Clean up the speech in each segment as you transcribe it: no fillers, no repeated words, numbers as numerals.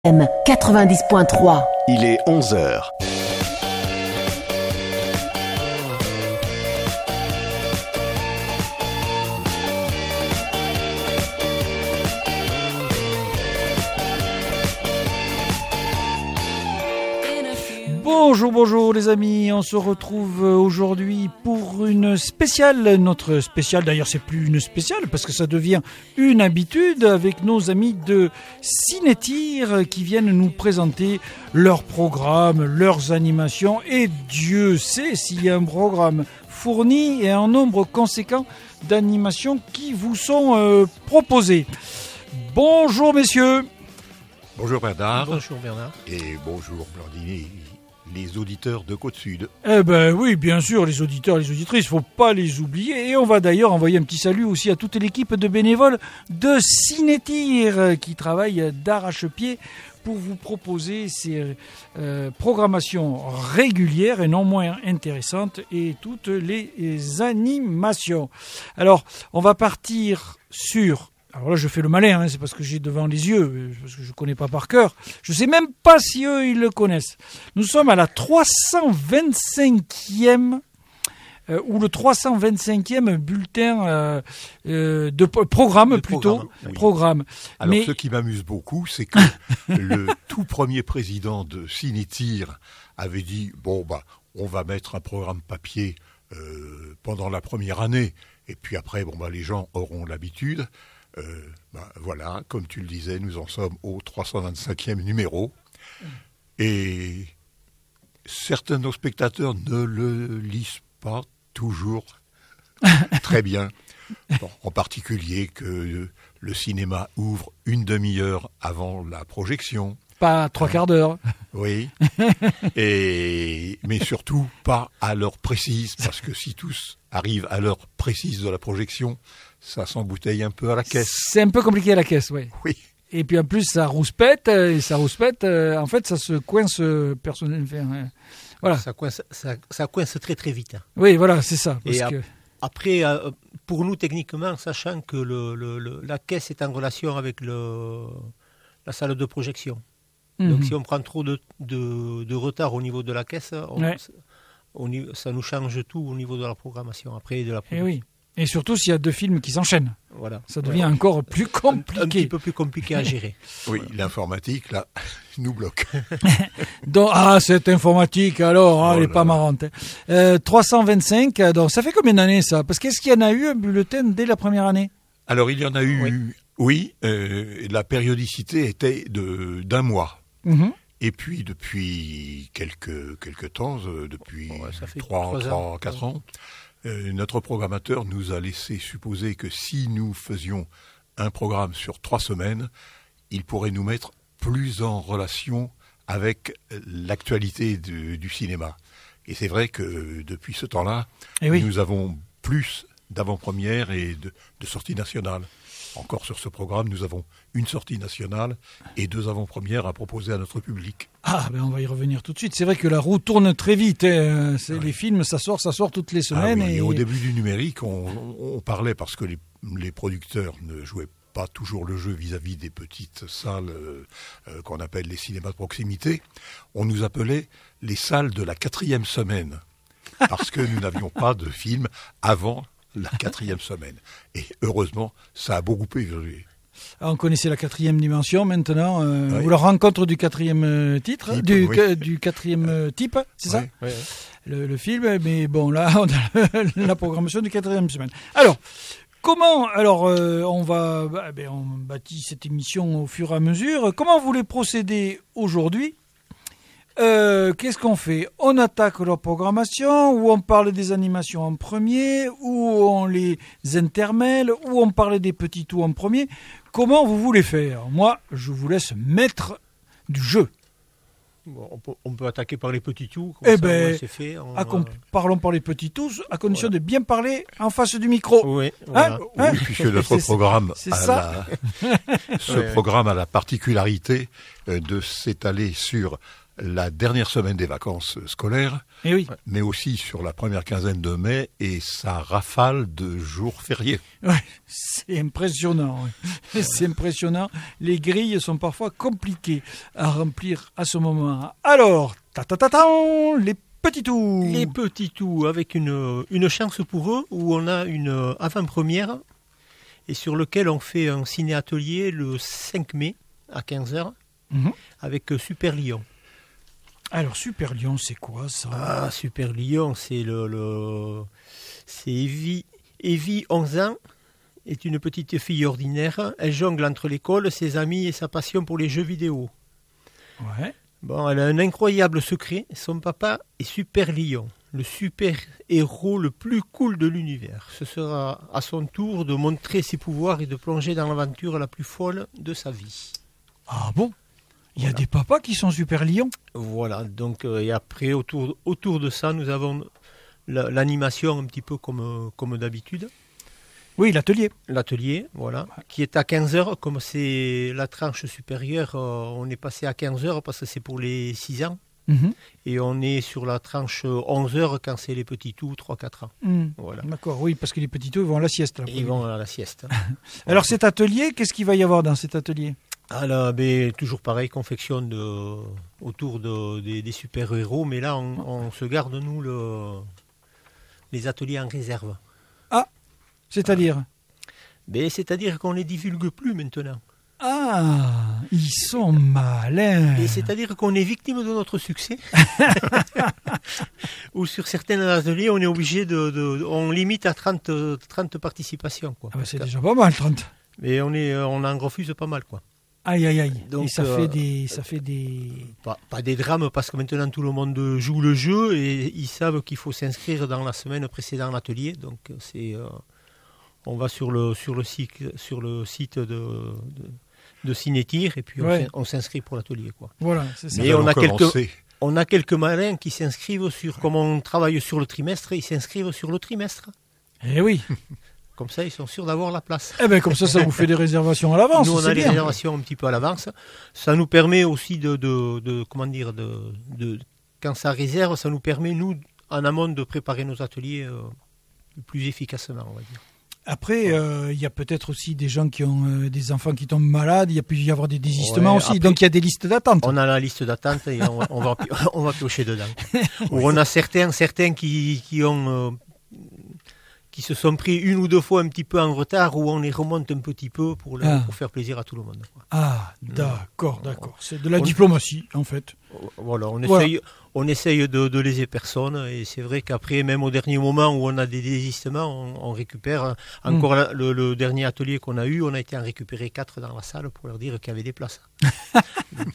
M 90.3. Il est 11h. Bonjour les amis, on se retrouve aujourd'hui pour une spéciale, notre spéciale d'ailleurs c'est plus une spéciale parce que ça devient une habitude avec nos amis de Cinétir qui viennent nous présenter leurs programmes, leurs animations et Dieu sait s'il y a un programme fourni et un nombre conséquent d'animations qui vous sont proposées. Bonjour messieurs. Bonjour Bernard. Bonjour Bernard. Et bonjour Blandine, les auditeurs de Côte-Sud. Eh ben oui, bien sûr, les auditeurs et les auditrices, faut pas les oublier. Et on va d'ailleurs envoyer un petit salut aussi à toute l'équipe de bénévoles de Cinétir qui travaillent d'arrache-pied pour vous proposer ces programmations régulières et non moins intéressantes et toutes les animations. Alors, on va partir sur... Alors là, je fais le malin, c'est parce que j'ai devant les yeux, parce que je ne connais pas par cœur. Je ne sais même pas si eux, ils le connaissent. Nous sommes à la 325e, ou le 325e bulletin de programme, plutôt. Oui. Programme. Alors, ce qui m'amuse beaucoup, c'est que le tout premier président de Cinétir avait dit, on va mettre un programme papier pendant la première année, et puis après, les gens auront l'habitude. Voilà, comme tu le disais, nous en sommes au 325e numéro. Et certains de nos spectateurs ne le lisent pas toujours très bien. En particulier que le cinéma ouvre une demi-heure avant la projection. Pas 3/4 d'heure. Oui. Mais surtout pas à l'heure précise, parce que si tous arrivent à l'heure précise de la projection, ça s'embouteille un peu à la caisse. C'est un peu compliqué à la caisse, oui. Oui. Et puis en plus, ça rouspète, en fait, ça se coince personnellement. Voilà. Ça coince très très vite. Oui, voilà, c'est ça. Après, pour nous techniquement, sachant que la caisse est en relation avec la salle de projection. Donc si on prend trop de retard au niveau de la caisse, ça nous change tout au niveau de la programmation, après de la production. Et oui. Et surtout s'il y a deux films qui s'enchaînent. Voilà. Ça devient encore plus compliqué. Un petit peu plus compliqué à gérer. Oui, l'informatique, là, nous bloque. Donc, cette informatique, alors, elle n'est pas marrante. 325, donc ça fait combien d'années ça? Parce qu'est-ce qu'il y en a eu un bulletin dès la première année? Alors, il y en a eu, la périodicité était d'un mois. Et puis, depuis quelques temps, depuis 4 ans, notre programmateur nous a laissé supposer que si nous faisions un programme sur 3 semaines, il pourrait nous mettre plus en relation avec l'actualité du cinéma. Et c'est vrai que depuis ce temps-là, nous avons plus d'avant-premières et de sorties nationales. Encore sur ce programme, nous avons une sortie nationale et 2 avant-premières à proposer à notre public. On va y revenir tout de suite. C'est vrai que la roue tourne très vite. Les films, ça sort toutes les semaines. Et au début du numérique, on parlait, parce que les producteurs ne jouaient pas toujours le jeu vis-à-vis des petites salles qu'on appelle les cinémas de proximité. On nous appelait les salles de la 4e semaine, parce que nous n'avions pas de films avant la 4e semaine. Et heureusement, ça a beaucoup évolué. On connaissait la 4e dimension maintenant, ou la rencontre du 4e titre, du 4e type, c'est ça le film, mais bon, là, on a la programmation du 4e semaine. Alors, comment, on bâtit cette émission au fur et à mesure. Comment vous voulez procéder aujourd'hui? Qu'est-ce qu'on fait? On attaque leur programmation, ou on parle des animations en premier, ou on les intermêle, ou on parle des petits tout en premier. Comment vous voulez faire? Moi, je vous laisse maître du jeu. On peut attaquer par les petits tout. C'est fait. Parlons par les petits tous, à condition de bien parler en face du micro. Oui, voilà. Oui, puisque notre programme programme a la particularité de s'étaler sur la dernière semaine des vacances scolaires, mais aussi sur la première quinzaine de mai, et ça rafale de jours fériés. Ouais, c'est impressionnant. Ouais. C'est impressionnant. Les grilles sont parfois compliquées à remplir à ce moment. Alors, les petits tours. Les petits tours, avec une chance pour eux, où on a une avant-première, et sur lequel on fait un ciné-atelier le 5 mai à 15h, avec Super Lion. Alors, Super Lion, c'est quoi ça ? Ah, Super Lion, c'est c'est Evie, 11 ans, est une petite fille ordinaire. Elle jongle entre l'école, ses amis et sa passion pour les jeux vidéo. Ouais. Bon, elle a un incroyable secret. Son papa est Super Lion, le super-héros le plus cool de l'univers. Ce sera à son tour de montrer ses pouvoirs et de plonger dans l'aventure la plus folle de sa vie. Ah bon ? Il y a des papas qui sont Super Lions ? Voilà, donc et après, autour de ça, nous avons l'animation un petit peu comme d'habitude. Oui, l'atelier. L'atelier, voilà, qui est à 15h, comme c'est la tranche supérieure, on est passé à 15h parce que c'est pour les 6 ans. Et on est sur la tranche 11h quand c'est les petits tout, 3-4 ans. Voilà. D'accord, oui, parce que les petits tout vont à la sieste. Là, ils vont à la sieste. Alors cet atelier, qu'est-ce qu'il va y avoir dans cet atelier ? Alors, toujours pareil, confection autour des super-héros, mais là on se garde, nous, les ateliers en réserve. Ah, c'est-à-dire ? C'est-à-dire qu'on ne les divulgue plus maintenant. Ah, ils sont malins. Et c'est-à-dire qu'on est victime de notre succès. Ou sur certains ateliers, on est obligé on limite à 30 participations. Quoi. Ah bah c'est déjà pas mal, 30. Mais on en refuse pas mal, quoi. Aïe, aïe, aïe. Donc, et ça fait des... Pas des drames, parce que maintenant tout le monde joue le jeu et ils savent qu'il faut s'inscrire dans la semaine précédant l'atelier. Donc on va sur le site de Cinétir et puis on s'inscrit pour l'atelier, quoi. Voilà, c'est ça. Et on a quelques malins qui s'inscrivent comme on travaille sur le trimestre, ils s'inscrivent sur le trimestre. Eh oui. Comme ça, ils sont sûrs d'avoir la place. Eh ben, comme ça vous fait des réservations à l'avance. Nous, on a des réservations un petit peu à l'avance. Ça nous permet aussi quand ça réserve, ça nous permet, nous, en amont, de préparer nos ateliers plus efficacement, on va dire. Après, il y a peut-être aussi des gens qui ont des enfants qui tombent malades. Il y a pu y avoir des désistements aussi. Après, donc, il y a des listes d'attente. On a la liste d'attente et on va piocher dedans. Ou on a certains qui se sont pris une ou deux fois un petit peu en retard, où on les remonte un petit peu pour faire plaisir à tout le monde. Ah, d'accord. C'est de la diplomatie, en fait. Voilà, on essaye de léser personne, et c'est vrai qu'après, même au dernier moment où on a des désistements, on récupère. Encore le dernier atelier qu'on a eu, on a été en récupérer 4 dans la salle pour leur dire qu'il y avait des places. Donc,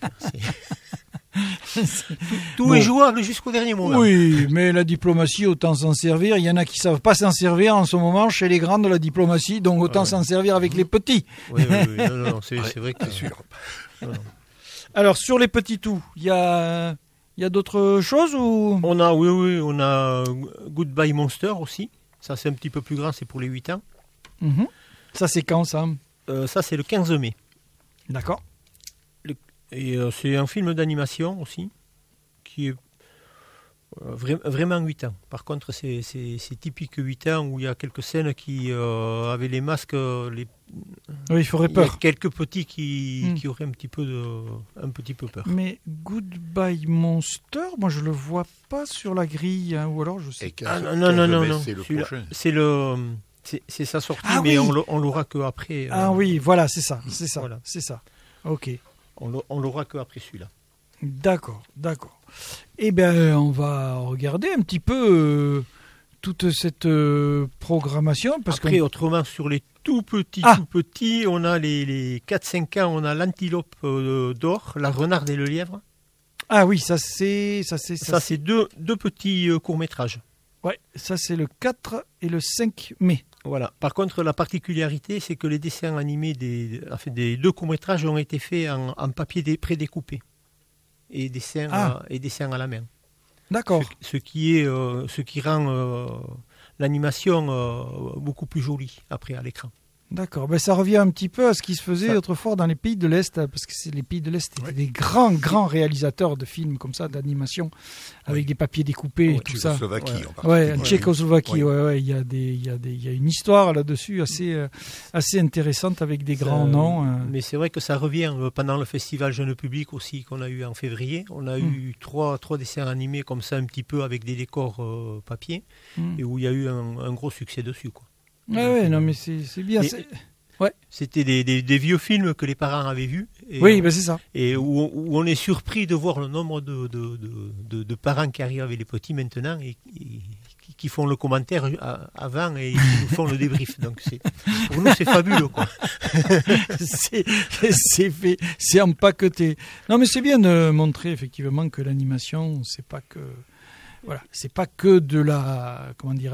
tout est jouable jusqu'au dernier moment. Oui, mais la diplomatie, autant s'en servir. Il y en a qui ne savent pas s'en servir en ce moment chez les grands de la diplomatie, donc autant s'en servir avec les petits. Oui, non, c'est vrai que c'est sûr. Alors, sur les petits tout, il y a d'autres choses ou... On a Goodbye Monster aussi. Ça, c'est un petit peu plus grand, c'est pour les 8 ans. Ça, c'est quand, ça Ça, c'est le 15 mai. D'accord. Et c'est un film d'animation aussi, qui est vraiment 8 ans. Par contre, c'est typique 8 ans, où il y a quelques scènes qui avaient les masques. Oui, il ferait peur. Il y a quelques petits qui auraient un petit peu peur. Mais Goodbye Monster, moi je le vois pas sur la grille, hein, ou alors je sais. Non. C'est le prochain. C'est sa sortie, oui. mais on l'aura que après. Ah oui, voilà, c'est ça. Voilà. C'est ça. Ok. On l'aura que après celui-là. D'accord. Eh bien, on va regarder un petit peu toute cette programmation. Après, autrement, sur les tout petits, on a les 4-5 ans, on a l'antilope d'or, la renarde et le lièvre. Ah oui, ça c'est deux petits courts-métrages. Ouais, ça c'est le 4 et le 5 mai. Voilà. Par contre, la particularité, c'est que les dessins animés des 2 courts-métrages ont été faits en papier prédécoupé et dessins à la main. D'accord. Ce qui rend l'animation beaucoup plus jolie après à l'écran. D'accord, ça revient un petit peu à ce qui se faisait autrefois dans les pays de l'Est, parce que les pays de l'Est étaient des grands réalisateurs de films comme ça, d'animation, avec des papiers découpés et tout ça. En Tchécoslovaquie, il y a une histoire là-dessus assez intéressante avec des grands noms. Mais c'est vrai que ça revient pendant le festival Jeune Public aussi qu'on a eu en février. On a eu trois dessins animés comme ça un petit peu avec des décors papier et où il y a eu un gros succès dessus, quoi. Non mais c'est bien. C'était des vieux films que les parents avaient vus. C'est ça. Et où on est surpris de voir le nombre de parents qui arrivent avec les petits maintenant et qui font le commentaire avant et qui nous font le débrief. Donc pour nous c'est fabuleux, quoi. c'est empaqueté. Non mais c'est bien de montrer effectivement que l'animation c'est pas que de la,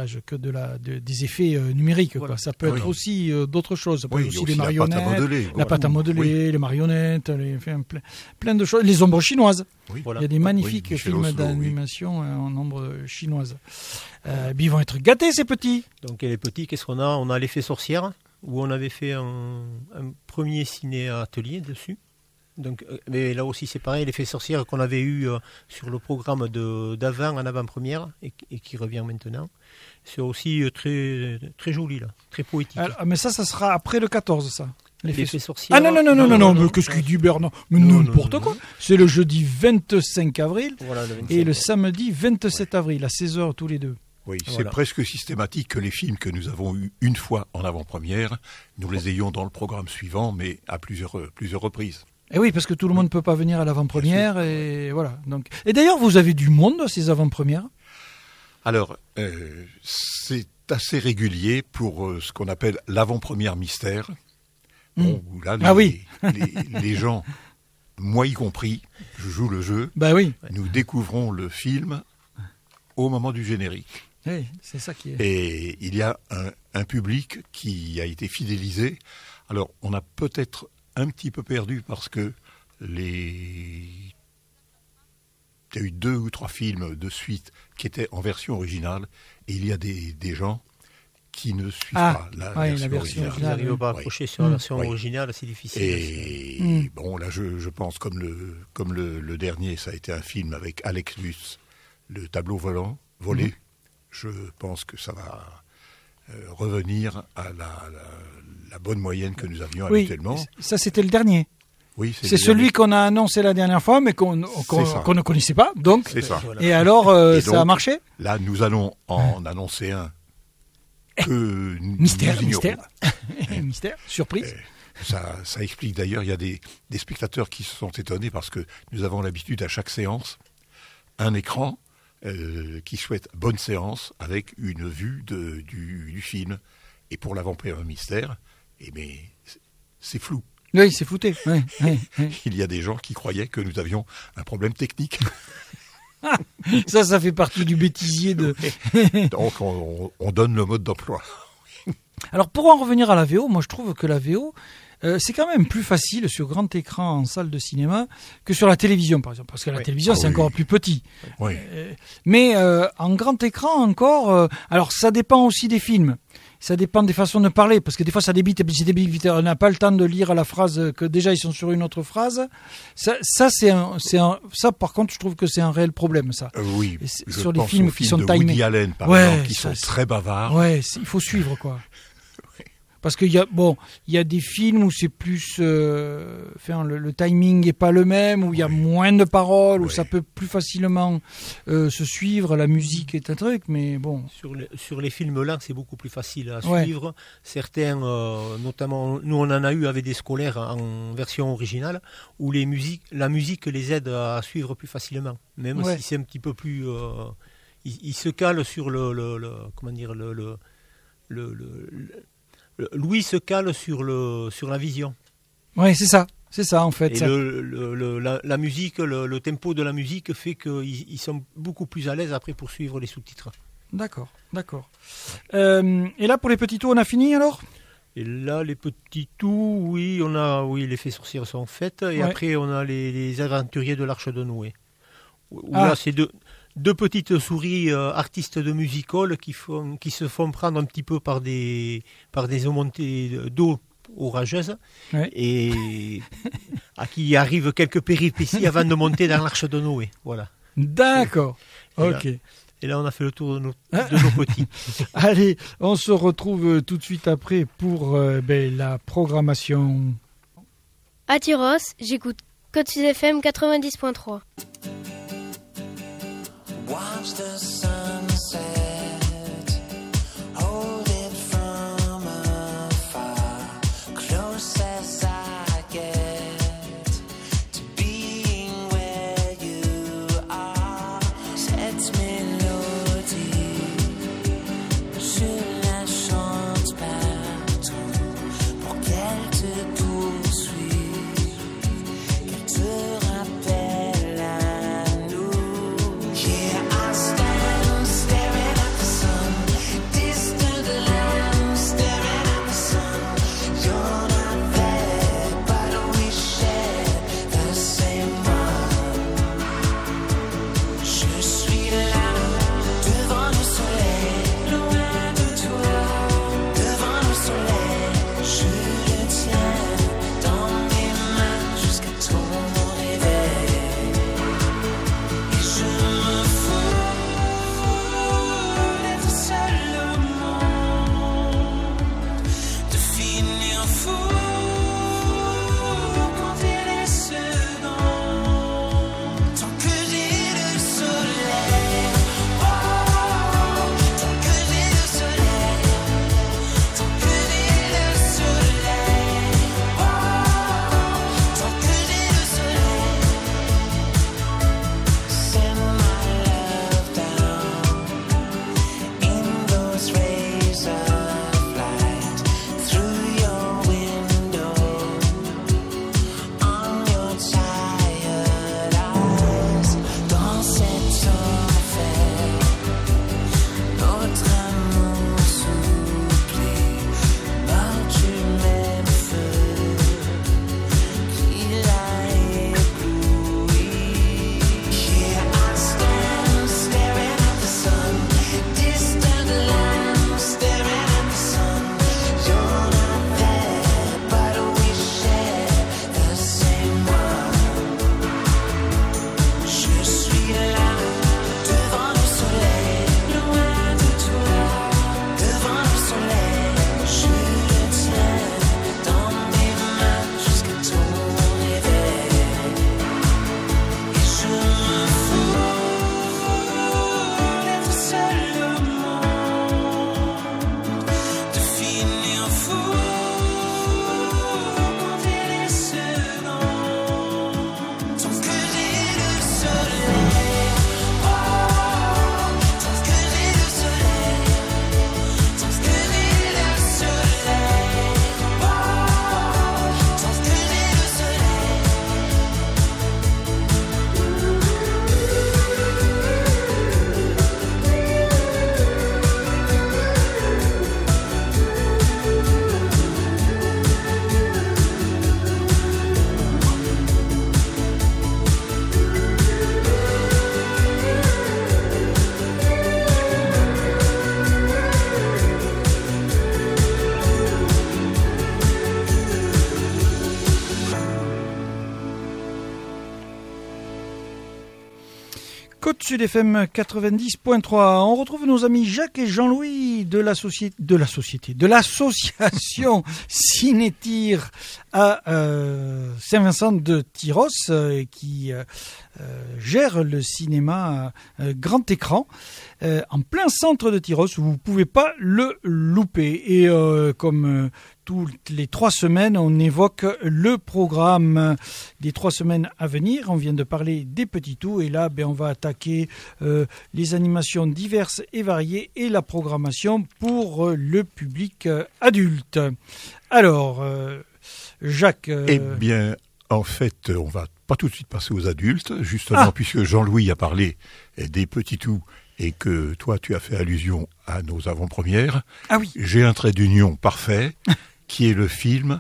des effets numériques. Voilà. Quoi. Ça peut être aussi d'autres choses. Ça peut être aussi des marionnettes, la pâte à modeler, les marionnettes, plein de choses. Les ombres chinoises. Oui. Il y a des magnifiques films d'animation en ombres chinoises. Ils vont être gâtés, ces petits. Donc les petits, qu'est-ce qu'on a ? On a l'effet sorcière, où on avait fait un premier ciné-atelier dessus. Donc, mais là aussi c'est pareil, l'effet sorcière qu'on avait eu sur le programme d'avant en avant-première et qui revient maintenant. C'est aussi très, très joli là, très poétique. Alors, mais ça sera après le 14 ça. L'effet sorcière. Ah non, mais qu'est-ce qu'il dit Bernard ? Mais n'importe quoi. C'est le jeudi 25 avril et le samedi 27 avril à 16h tous les deux. Oui, c'est presque systématique que les films que nous avons eus une fois en avant-première, nous les ayons dans le programme suivant, mais à plusieurs reprises. Et oui, parce que tout le monde ne peut pas venir à l'avant-première. Et voilà. Donc. Et d'ailleurs, vous avez du monde à ces avant-premières ? Alors, c'est assez régulier pour ce qu'on appelle l'avant-première mystère. Bon, là, les gens, moi y compris, je joue le jeu, nous découvrons le film au moment du générique. Oui, c'est ça qui est... Et il y a un public qui a été fidélisé. Alors, on a peut-être un petit peu perdu parce que il y a eu 2 ou 3 films de suite qui étaient en version originale et il y a des gens qui ne suivent pas la version originale. Ils n'arrivent pas à accrocher sur la version originale, c'est difficile. Et bon, là, je pense comme le dernier, ça a été un film avec Alex Lutz, le tableau volé. Je pense que ça va revenir à la bonne moyenne que nous avions habituellement. Ça c'était le dernier. Oui, c'est celui qu'on a annoncé la dernière fois, mais qu'on ne connaissait pas. Donc, c'est ça. Et alors, ça a marché ? Là, nous allons en annoncer un que mystère, surprise. Ça explique d'ailleurs, il y a des spectateurs qui se sont étonnés parce que nous avons l'habitude à chaque séance, un écran qui souhaite bonne séance avec une vue du film. Et pour l'avant-première mystère, c'est flou. Oui, c'est flouté. Oui. Il y a des gens qui croyaient que nous avions un problème technique. Ça fait partie du bêtisier de... Donc, on donne le mode d'emploi. Alors, pour en revenir à la VO, moi, je trouve que la VO, c'est quand même plus facile sur grand écran en salle de cinéma que sur la télévision, par exemple. Parce que la télévision, c'est encore plus petit. Oui. Mais en grand écran, encore... alors, ça dépend aussi des films. Ça dépend des façons de parler, parce que des fois ça débite, on n'a pas le temps de lire la phrase, que déjà ils sont sur une autre phrase. Ça par contre, je trouve que c'est un réel problème, ça. Oui, sur les films qui sont timés. Woody Allen, par exemple, qui sont très bavards. Ouais, il faut suivre, quoi. Parce qu'il y a des films où c'est plus, le timing est pas le même, où il y a moins de paroles, où ça peut plus facilement se suivre. La musique est un truc, mais bon. Sur les films là, c'est beaucoup plus facile à suivre. Certains, notamment, nous on en a eu avec des scolaires en version originale, où la musique les aide à suivre plus facilement, même si c'est un petit peu plus. Ils se calent sur Louis se cale sur la vision. Oui, c'est ça en fait. Et la musique, le tempo de la musique fait qu'ils sont beaucoup plus à l'aise après pour suivre les sous-titres. D'accord. Et là, pour les petits tours, on a fini alors ? Et là, les petits tours, les faits sorcières sont faits. Et après, on a les aventuriers de l'Arche de Noé. Là, c'est deux petites souris artistes de music hall qui se font prendre un petit peu par des montées d'eau orageuses et à qui arrivent quelques péripéties avant de monter dans l'arche de Noé. Voilà. D'accord. Ok. Et là, on a fait le tour de nos petits. Allez, on se retrouve tout de suite après pour la programmation. À Tyros, j'écoute Côte Sud FM 90.3. Watch the sunset, hold it from afar, close as I get to being where you are. Cette mélodie, je la chante partout pour qu'elle te poursuive, qu'elle te rappelle à nous. Yeah, I stand staring at the sun, distant land staring at the sun. You're not there, but we share the same one. Je suis là, devant le soleil, loin de toi. Devant le soleil, je le tiens dans mes mains jusqu'à ton réveil. Et je me fous d'être seul au monde, de finir fou quand il est second. Tant que j'ai le soleil, oh, tant que j'ai le soleil, tant que j'ai le soleil, oh, tant que j'ai le soleil. Send my love down in those rays of light through your window on your tired eyes. Dans cet enfer, notre amour s'oublie, mort du même feu qui l'a ébloui. Yeah, I stand staring at the sun, distant land staring at the sun. You're not there, but we share the same one. Je suis là, devant le soleil, loin de toi. Devant le soleil, je le tiens dans mes mains jusqu'à ton réveil. Et je me fous d'être seul au monde, de finir fou quand il est second. Tant que j'ai le soleil, oh, tant que j'ai le soleil, tant que j'ai le soleil, oh, tant que j'ai le soleil. Côte Sud FM 90.3. On retrouve nos amis Jacques et Jean-Louis de l'association Cinétir à Saint-Vincent de Tyros qui gère le cinéma grand écran en plein centre de Tyros où vous ne pouvez pas le louper. Et comme toutes les 3 semaines, on évoque le programme des 3 semaines à venir. On vient de parler des petits tours et là, on va attaquer les animations diverses et variées et la programmation pour le public adulte. Alors, Jacques... Eh bien, en fait, on va pas tout de suite passer aux adultes, justement, puisque Jean-Louis a parlé des petits tours et que toi, tu as fait allusion à nos avant-premières. Ah oui. J'ai un trait d'union parfait, qui est le film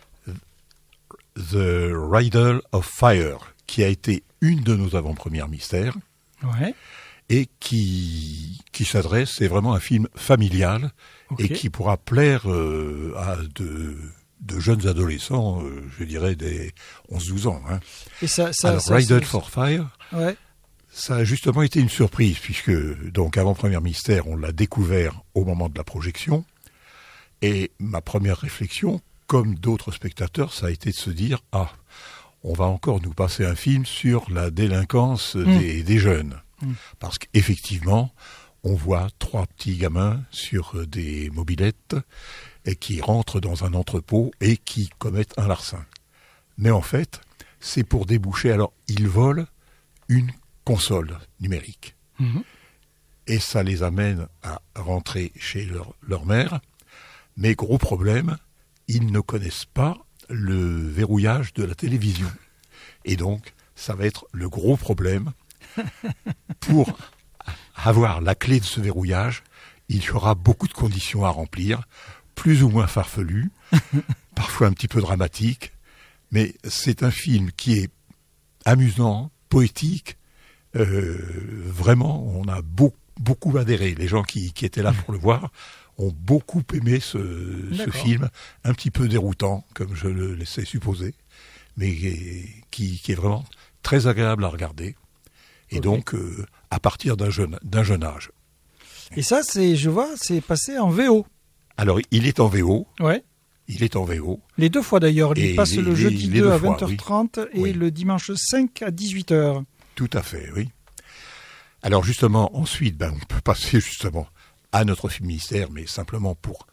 The Riddle of Fire, qui a été une de nos avant-premières mystères. Ouais. et qui s'adresse, c'est vraiment un film familial et qui pourra plaire à de jeunes adolescents, je dirais des 11-12 ans. Hein. Et alors, Riders for Fire, ça a justement été une surprise, puisque donc avant Premier Mystère, on l'a découvert au moment de la projection, et ma première réflexion, comme d'autres spectateurs, ça a été de se dire « Ah, on va encore nous passer un film sur la délinquance des jeunes. » Parce qu'effectivement, on voit 3 petits gamins sur des mobylettes et qui rentrent dans un entrepôt et qui commettent un larcin. Mais en fait, c'est pour déboucher. Alors, ils volent une console numérique. Et ça les amène à rentrer chez leur mère. Mais gros problème, ils ne connaissent pas le verrouillage de la télévision. Et donc, ça va être le gros problème. Pour avoir la clé de ce verrouillage, il y aura beaucoup de conditions à remplir, plus ou moins farfelues, parfois un petit peu dramatiques, mais c'est un film qui est amusant, poétique, vraiment, on a beaucoup adhéré. Les gens qui étaient là pour le voir ont beaucoup aimé ce film, un petit peu déroutant, comme je le laissais supposer, mais qui est vraiment très agréable à regarder. Et donc, à partir d'un jeune âge. Et ça, c'est passé en VO. Alors, il est en VO. Ouais. Il est en VO. Les 2 fois d'ailleurs. Il passe le jeudi 2 à 20h30 oui. et le dimanche 5 à 18h. Tout à fait, oui. Alors, justement, ensuite, on peut passer justement à notre film mystère, mais simplement pour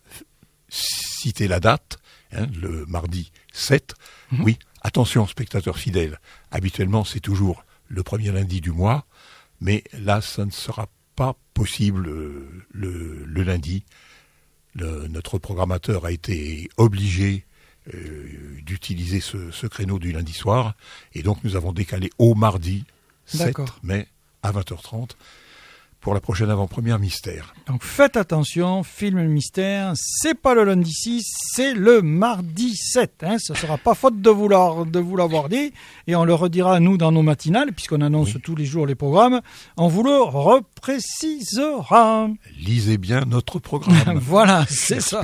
citer la date, le mardi 7. Oui, attention, spectateurs fidèles. Habituellement, c'est toujours le premier lundi du mois, mais là, ça ne sera pas possible le lundi. Notre programmateur a été obligé d'utiliser ce créneau du lundi soir, et donc nous avons décalé au mardi 7 mai à 20h30 pour la prochaine avant-première mystère. Donc faites attention, film mystère, c'est pas le lundi 6, c'est le mardi 7. Ce ne sera pas faute de vous l'avoir dit, et on le redira nous dans nos matinales, puisqu'on annonce tous les jours les programmes, on vous le reprécisera. Lisez bien notre programme. Voilà, c'est ça.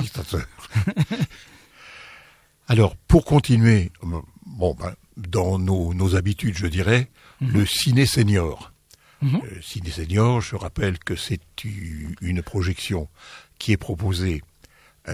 Alors, pour continuer, dans nos habitudes, je dirais, le ciné senior. Ciné Senior, je rappelle que c'est une projection qui est proposée à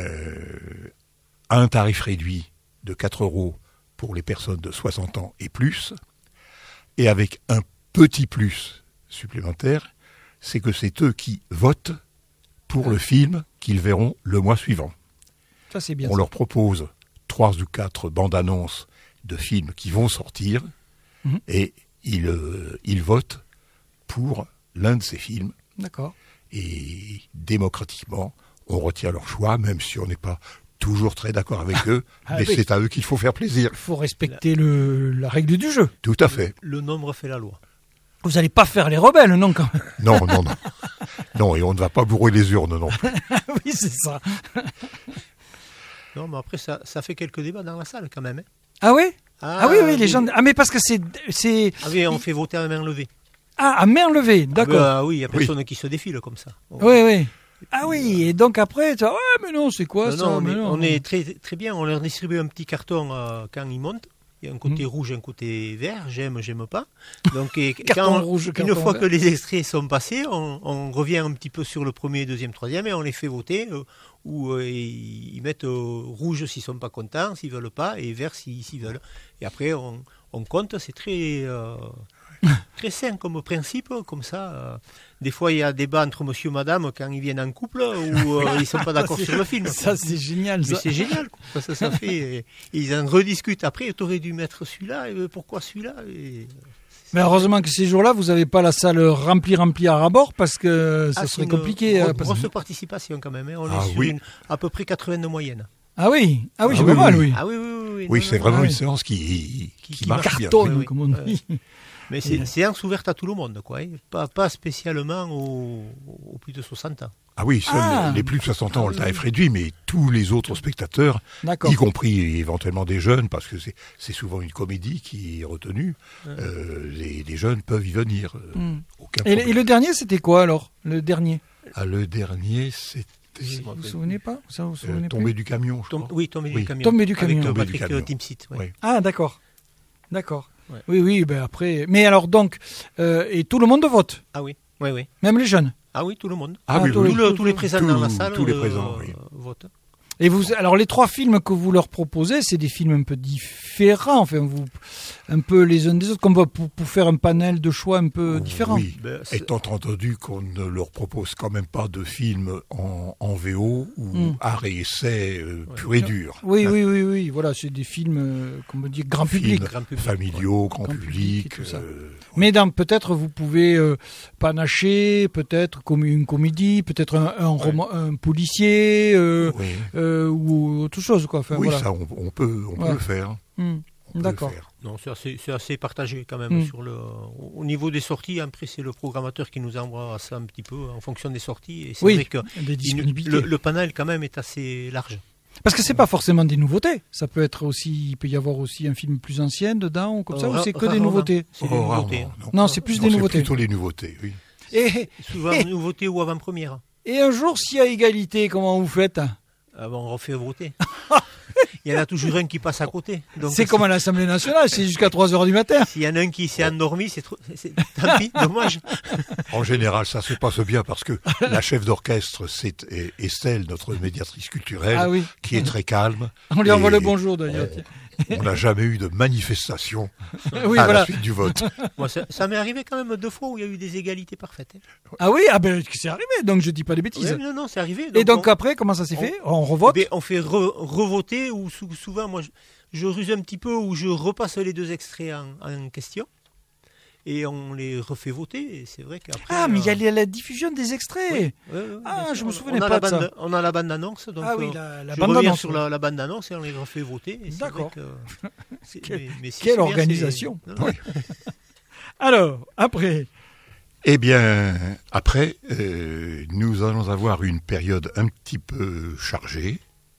un tarif réduit de 4 € pour les personnes de 60 ans et plus, et avec un petit plus supplémentaire, c'est que c'est eux qui votent pour le film qu'ils verront le mois suivant. Ça, c'est bien. On leur propose 3 ou 4 bandes annonces de films qui vont sortir, et ils votent pour l'un de ces films. D'accord. Et démocratiquement, on retient leur choix, même si on n'est pas toujours très d'accord avec eux, mais c'est à eux qu'il faut faire plaisir. Il faut respecter la règle du jeu. Tout à fait. Le nombre fait la loi. Vous n'allez pas faire les rebelles, non, quand même. Non. Non, et on ne va pas bourrer les urnes, non plus. Oui, c'est ça. Non, mais après, ça fait quelques débats dans la salle, quand même. Ah oui oui, les gens... Ah, mais parce que c'est... Ah oui, on fait voter à main levée. Ah, à main levée, d'accord. Oui, il n'y a personne qui se défile comme ça. Oui. Ah oui, et donc après, mais non, c'est quoi ça? On est très, très bien, on leur distribue un petit carton quand ils montent. Il y a un côté rouge, un côté vert, j'aime pas. Donc, une fois que les extraits sont passés, on revient un petit peu sur le premier, deuxième, troisième, et on les fait voter, où ils mettent rouge s'ils sont pas contents, s'ils veulent pas, et vert s'ils veulent. Et après, on compte, c'est très... très sain comme principe, comme ça. Des fois, il y a débat entre monsieur et madame quand ils viennent en couple où ils ne sont pas d'accord sur le film. Ça, c'est génial. Mais c'est génial. Ça fait. Ils en rediscutent après. Tu aurais dû mettre celui-là. Et pourquoi celui-là? Mais heureusement que ces jours-là, vous n'avez pas la salle remplie à ras-bord parce que ça serait compliqué. Grosse participation quand même. On est sur à peu près 80 de moyenne. Ah oui, c'est pas mal, oui. Ah oui. Oui, c'est vraiment une séance qui marche cartonne, bien. comme on dit. Mais c'est une séance ouverte à tout le monde, quoi. Pas spécialement aux plus de 60 ans. Ah oui, seuls les plus de 60 ans ont le tarif réduit, mais tous les autres spectateurs, y compris éventuellement des jeunes, parce que c'est souvent une comédie qui est retenue, les jeunes peuvent y venir. aucun Et problème. le dernier, c'était quoi alors? Le dernier? Le dernier, c'était Vous vous souvenez pas? Ça, vous vous souvenez Tombé plus? du camion, je crois. Oui, Tombé du camion. Tombé du camion. Avec Tombé du Patrick camion. Timsit. Ouais. Oui. Ah, d'accord. D'accord. Ouais. Oui, ben après. Mais alors donc, et tout le monde vote, Ah oui, oui. même les jeunes. Ah oui, tout le monde. Ah oui, tous oui. les- Tous les présents dans la salle tous les présents, oui. votent. Et vous, alors les 3 films que vous leur proposez, c'est des films un peu différents, enfin vous, un peu les uns des autres, comme pour faire un panel de choix un peu différent. Oui, Ben, c'est- étant entendu qu'on ne leur propose quand même pas de films en VO ou art et essai pur et dur. Oui, voilà, c'est des films, comment dire, grand public. Films Grand public, familiaux, grand Grand public et public. tout ça. Mais peut-être vous pouvez panacher, peut-être comme une comédie, peut-être un roman, un policier, oui, ou autre chose, quoi. Enfin, oui, voilà. ça on peut Ouais. le faire. Hmm, On peut D'accord. le faire. Non, c'est assez partagé quand même. Mm. Au niveau des sorties, après, c'est le programmateur qui nous envoie ça un petit peu en fonction des sorties. Et c'est Oui, vrai que des disponibilités. le panel, quand même, est assez large. Parce que c'est pas forcément des nouveautés. Ça peut être aussi, il peut y avoir aussi un film plus ancien dedans, ou comme ça, ou c'est que des Rarement. nouveautés. C'est des nouveautés. rarement, Non, c'est plus des nouveautés. C'est plutôt les nouveautés, oui. Et, Souvent nouveautés ou avant-première. et un jour, s'il y a égalité, comment vous faites? Ah bon, on refait voter. Il y en a toujours un qui passe à côté. Donc, C'est comme à l'Assemblée nationale, c'est jusqu'à 3h du matin. S'il y en a un qui s'est endormi, tant pis, dommage. En général, ça se passe bien parce que la chef d'orchestre, c'est Estelle, notre médiatrice culturelle, Ah oui. qui est très calme. On lui envoie Et le bonjour d'ailleurs. tiens. On n'a jamais eu de manifestation Oui, à voilà. la suite du vote. Moi, ça m'est arrivé quand même 2 fois où il y a eu des égalités parfaites. Ah oui, ah ben c'est arrivé, donc je dis pas des bêtises. Ouais, non, c'est arrivé. Et donc après, comment ça s'est fait? On revote? Eh bien, on fait revoter ou souvent, moi, je ruse un petit peu ou je repasse les 2 extraits en question et on les refait voter. Et c'est vrai qu'après. Ah, mais il y a la diffusion des extraits. Ouais, Ah, bien je sûr. me souvenais On a pas la de ça. bande- On a la bande-annonce, donc Ah oui, la je bande-annonce, reviens sur ouais. la bande-annonce et on les refait voter. et c'est D'accord. vrai que c'est- mais si, Quelle c'est bien, organisation. c'est- non, non. Alors, après. Eh bien, après, nous allons avoir une période un petit peu chargée.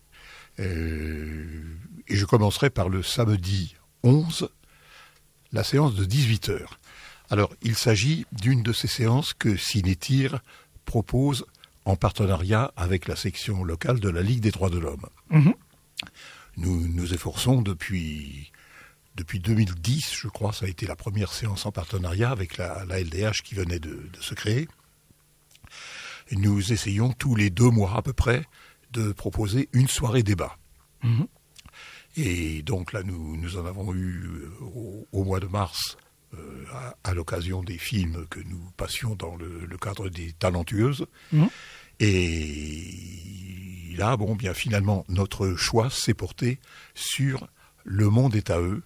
Et je commencerai par le samedi 11, la séance de 18h. Alors, il s'agit d'une de ces séances que Cinétir propose en partenariat avec la section locale de la Ligue des droits de l'homme. Mhm. Nous nous efforçons depuis 2010, je crois, ça a été la première séance en partenariat avec la LDH qui venait de se créer. Et nous essayons tous les 2 mois à peu près de proposer une soirée débat. Mhm. Et donc là, nous en avons eu au mois de mars, à l'occasion des films que nous passions dans le cadre des Talentueuses. Mhm. Et là, bon, bien finalement, notre choix s'est porté sur Le Monde est à eux,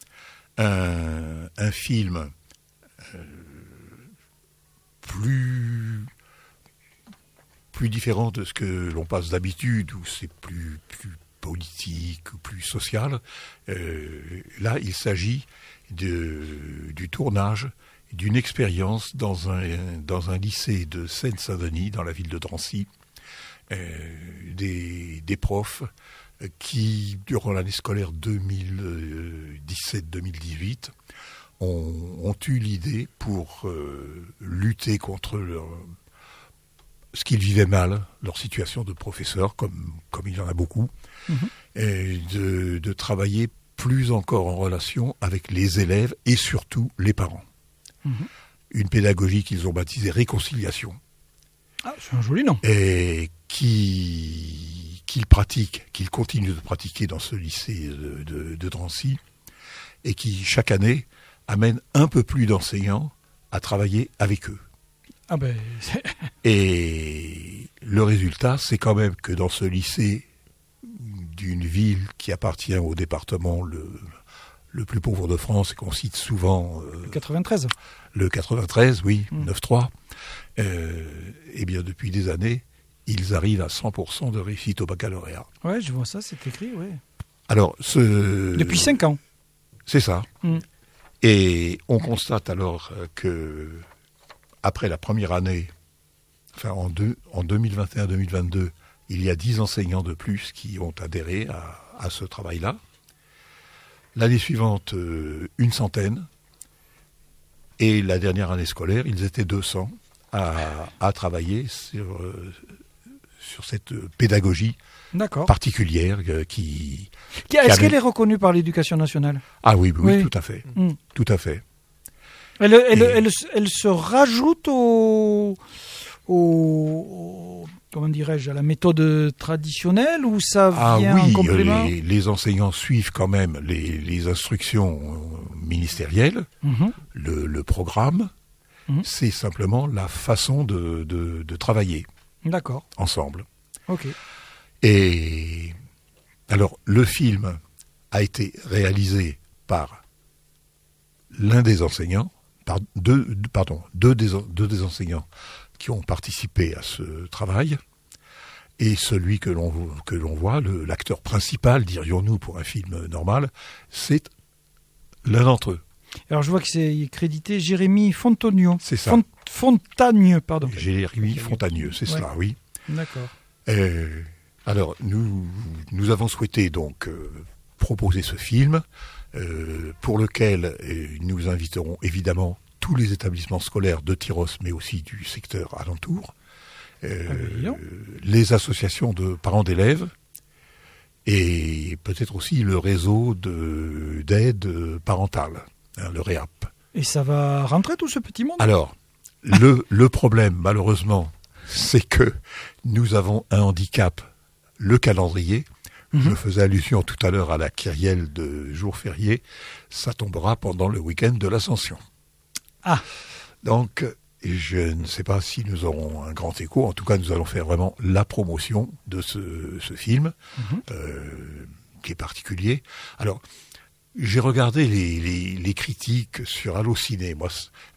un film plus différent de ce que l'on passe d'habitude, où c'est plus politique ou plus social. Là, il s'agit du tournage d'une expérience dans un lycée de Seine-Saint-Denis, dans la ville de Drancy, des profs qui, durant l'année scolaire 2017-2018, ont eu l'idée pour lutter contre ce qu'ils vivaient mal, leur situation de professeur, comme il y en a beaucoup, et de travailler plus encore en relation avec les élèves et surtout les parents. Une pédagogie qu'ils ont baptisée Réconciliation. Ah, c'est un joli nom. Et qu'ils continuent de pratiquer dans ce lycée de Drancy, et qui, chaque année, amène un peu plus d'enseignants à travailler avec eux. Ah ben, Et le résultat, c'est quand même que dans ce lycée d'une ville qui appartient au département le plus pauvre de France, et qu'on cite souvent... 93. Le 93, oui, 9-3. Eh bien, depuis des années, ils arrivent à 100% de réussite au baccalauréat. Ouais, je vois ça, c'est écrit, ouais. Alors, Depuis 5 ans. C'est ça. Mm. Et on constate alors que, après la première année, enfin en 2021-2022, il y a 10 enseignants de plus qui ont adhéré à ce travail-là. L'année suivante, une centaine. Et la dernière année scolaire, ils étaient 200 à travailler sur cette pédagogie particulière Est-ce qu'elle est reconnue par l'éducation nationale ? Ah oui, tout à fait. Tout à fait. Elle se rajoute comment dirais-je, à la méthode traditionnelle ou ça vient en complément ? Les enseignants suivent quand même les instructions ministérielles, le programme. C'est simplement la façon de travailler ensemble. Ok. Et alors, le film a été réalisé par l'un des enseignants, deux des enseignants qui ont participé à ce travail, et celui que l'on voit, l'acteur principal, dirions-nous pour un film normal, c'est l'un d'entre eux. Alors je vois que c'est crédité Jérémy Fontagneux. C'est ça. Fontagneux, pardon. Jérémy Fontagneux, c'est cela, oui. D'accord. Alors nous avons souhaité donc proposer ce film pour lequel nous inviterons évidemment tous les établissements scolaires de Tyros, mais aussi du secteur alentour, les associations de parents d'élèves et peut-être aussi le réseau d'aide parentale, le REAP. Et ça va rentrer tout ce petit monde ? Alors, le problème, malheureusement, c'est que nous avons un handicap, le calendrier. Je faisais allusion tout à l'heure à la kyrielle de jours fériés. Ça tombera pendant le week-end de l'Ascension. Ah. Donc, je ne sais pas si nous aurons un grand écho. En tout cas, nous allons faire vraiment la promotion de ce film, qui est particulier. Alors, j'ai regardé les critiques sur Allociné. Moi,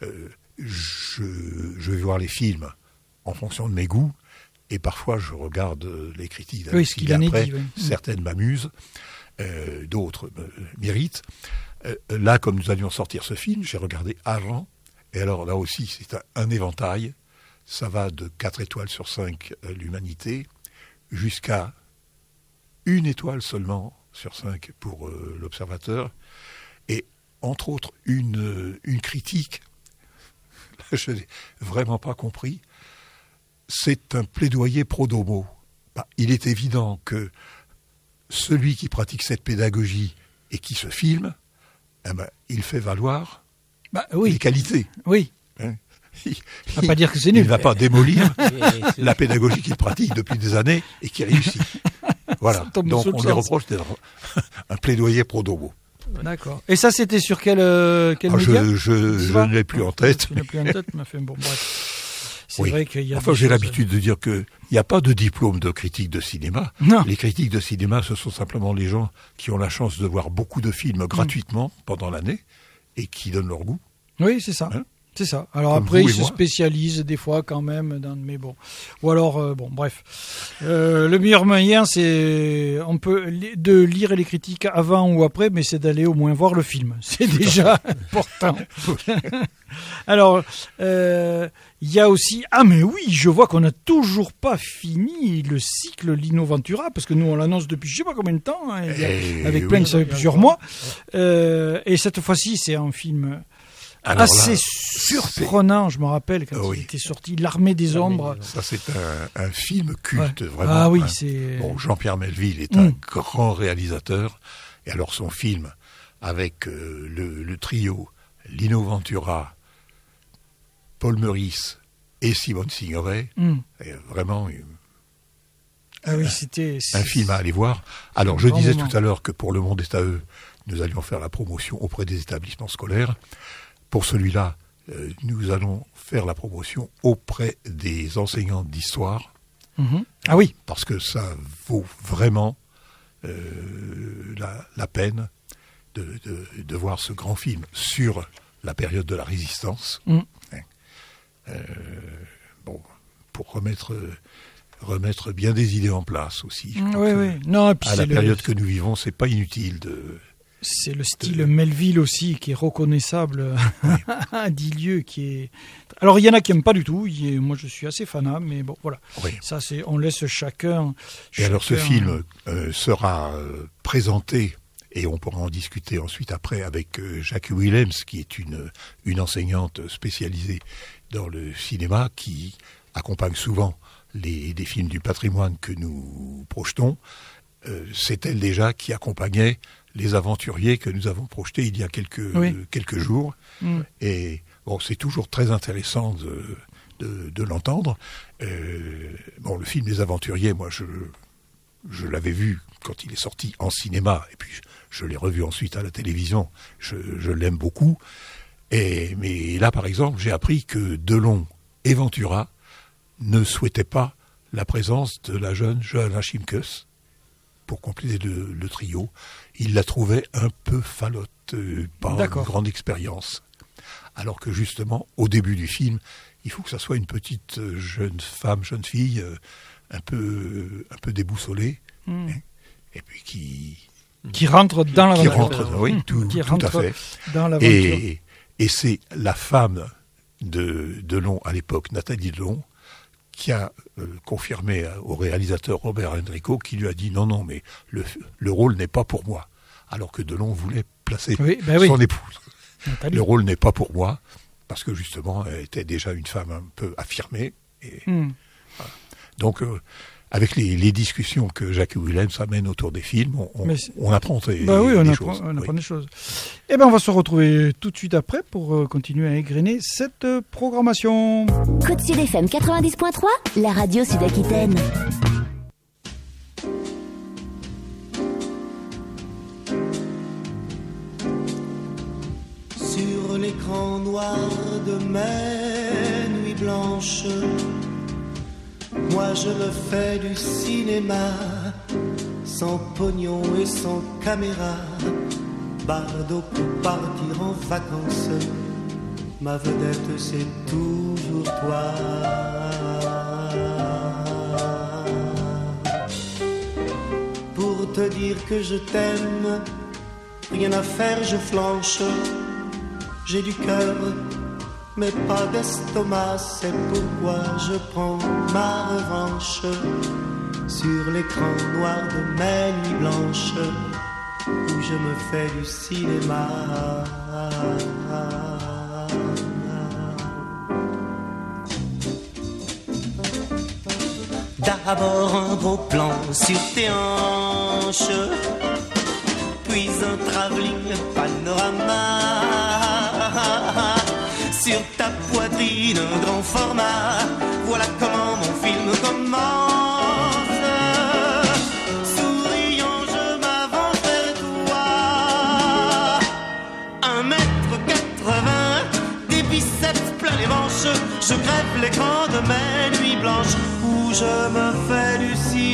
je vais voir les films en fonction de mes goûts. Et parfois, je regarde les critiques d'Allociné. Certaines m'amusent, d'autres méritent. Là, comme nous allions sortir ce film, j'ai regardé avant. Et alors là aussi, c'est un éventail. Ça va de 4 étoiles sur 5 l'humanité jusqu'à 1 étoile seulement sur 5 pour l'observateur. Et entre autres, une critique, là, je n'ai vraiment pas compris, c'est un plaidoyer pro domo. Il est évident que celui qui pratique cette pédagogie et qui se filme, il fait valoir les qualités. Oui. Hein, il ne va pas dire que c'est nul. Il ne va pas démolir la pédagogie qu'il pratique depuis des années et qui réussit. Voilà. Donc on lui reproche d'être un plaidoyer pro domo. D'accord. Et ça, c'était sur quel média ? Je ne l'ai plus en tête. Je ne l'ai plus en tête, mais bon, bref. C'est vrai qu'il y a j'ai l'habitude de dire qu'il n'y a pas de diplôme de critique de cinéma. Non. Les critiques de cinéma, ce sont simplement les gens qui ont la chance de voir beaucoup de films gratuitement pendant l'année et qui donnent leur goût. Oui, c'est ça. Hein ? C'est ça. Alors Comme après, vous ils et se moi. spécialisent des fois quand même, mais bon. Ou alors, bref. Le meilleur moyen, c'est de lire les critiques avant ou après, mais c'est d'aller au moins voir le film. C'est déjà important. Alors, il y a aussi... Ah mais oui, je vois qu'on n'a toujours pas fini le cycle Lino Ventura, parce que nous, on l'annonce depuis je ne sais pas combien de temps, hein, avec plein de plusieurs mois. Et cette fois-ci, c'est un film... Alors assez là, surprenant, je me rappelle, quand il était sorti, L'Armée des Ombres. Ça, c'est un film culte, vraiment. Ah oui, Bon, Jean-Pierre Melville est un grand réalisateur. Et alors, son film, avec le trio Lino Ventura, Paul Meurice et Simone Signoret, est vraiment un film à aller voir. Alors, je disais tout à l'heure que pour Le Monde est à eux, nous allions faire la promotion auprès des établissements scolaires. Pour celui-là, nous allons faire la promotion auprès des enseignants d'histoire. Ah oui. Parce que ça vaut vraiment la peine de voir ce grand film sur la période de la Résistance. Pour remettre bien des idées en place aussi. Non, et puis à la période que nous vivons, c'est pas inutile de... C'est le style Melville aussi qui est reconnaissable à Dilieu, qui est... Alors il y en a qui n'aiment pas du tout, moi je suis assez fanat, mais bon voilà, ça c'est, on laisse chacun... Et alors ce film sera présenté Et on pourra en discuter ensuite après avec Jackie Willems, qui est une enseignante spécialisée dans le cinéma, qui accompagne souvent des films du patrimoine que nous projetons. C'est elle déjà qui accompagnait les aventuriers que nous avons projetés il y a quelques jours. Et bon, c'est toujours très intéressant de l'entendre. Le film des aventuriers, moi je l'avais vu quand il est sorti en cinéma, et puis je l'ai revu ensuite à la télévision. Je l'aime beaucoup. Mais là, par exemple, j'ai appris que Delon et Ventura ne souhaitaient pas la présence de la jeune Johanna Shimkus pour compléter le trio. Ils la trouvaient un peu falote, pas une grande expérience. Alors que justement, au début du film, il faut que ça soit une petite jeune fille, un peu déboussolée, et puis qui rentre dans l'aventure. Oui, tout à fait. Dans l'aventure. Et c'est la femme de Delon à l'époque, Nathalie Delon, qui a confirmé au réalisateur Robert Enrico, qui lui a dit non, mais le rôle n'est pas pour moi. Alors que Delon voulait placer son épouse. Nathalie. Le rôle n'est pas pour moi, parce que justement, elle était déjà une femme un peu affirmée. Et, voilà. Donc, avec les discussions que Jackie Willems amène autour des films, on apprend des choses. On apprend des choses. Eh bien, on va se retrouver tout de suite après pour continuer à égrener cette programmation. Côte Sud FM 90.3, la radio Sud-Aquitaine. Sur l'écran noir de mes nuits blanches, moi je me fais du cinéma, sans pognon et sans caméra. Bardo pour partir en vacances, ma vedette c'est toujours toi. Pour te dire que je t'aime, rien à faire je flanche. J'ai du cœur mais pas d'estomac, c'est pourquoi je prends ma revanche sur l'écran noir de mes nuits blanches où je me fais du cinéma. D'abord un beau plan sur tes hanches, puis un travelling panorama. Sur ta poitrine, un grand format, voilà comment mon film commence. Souriant, je m'avance vers toi. 1m80, des biceps plein les manches. Je crève l'écran de mes nuits blanches où je me fais du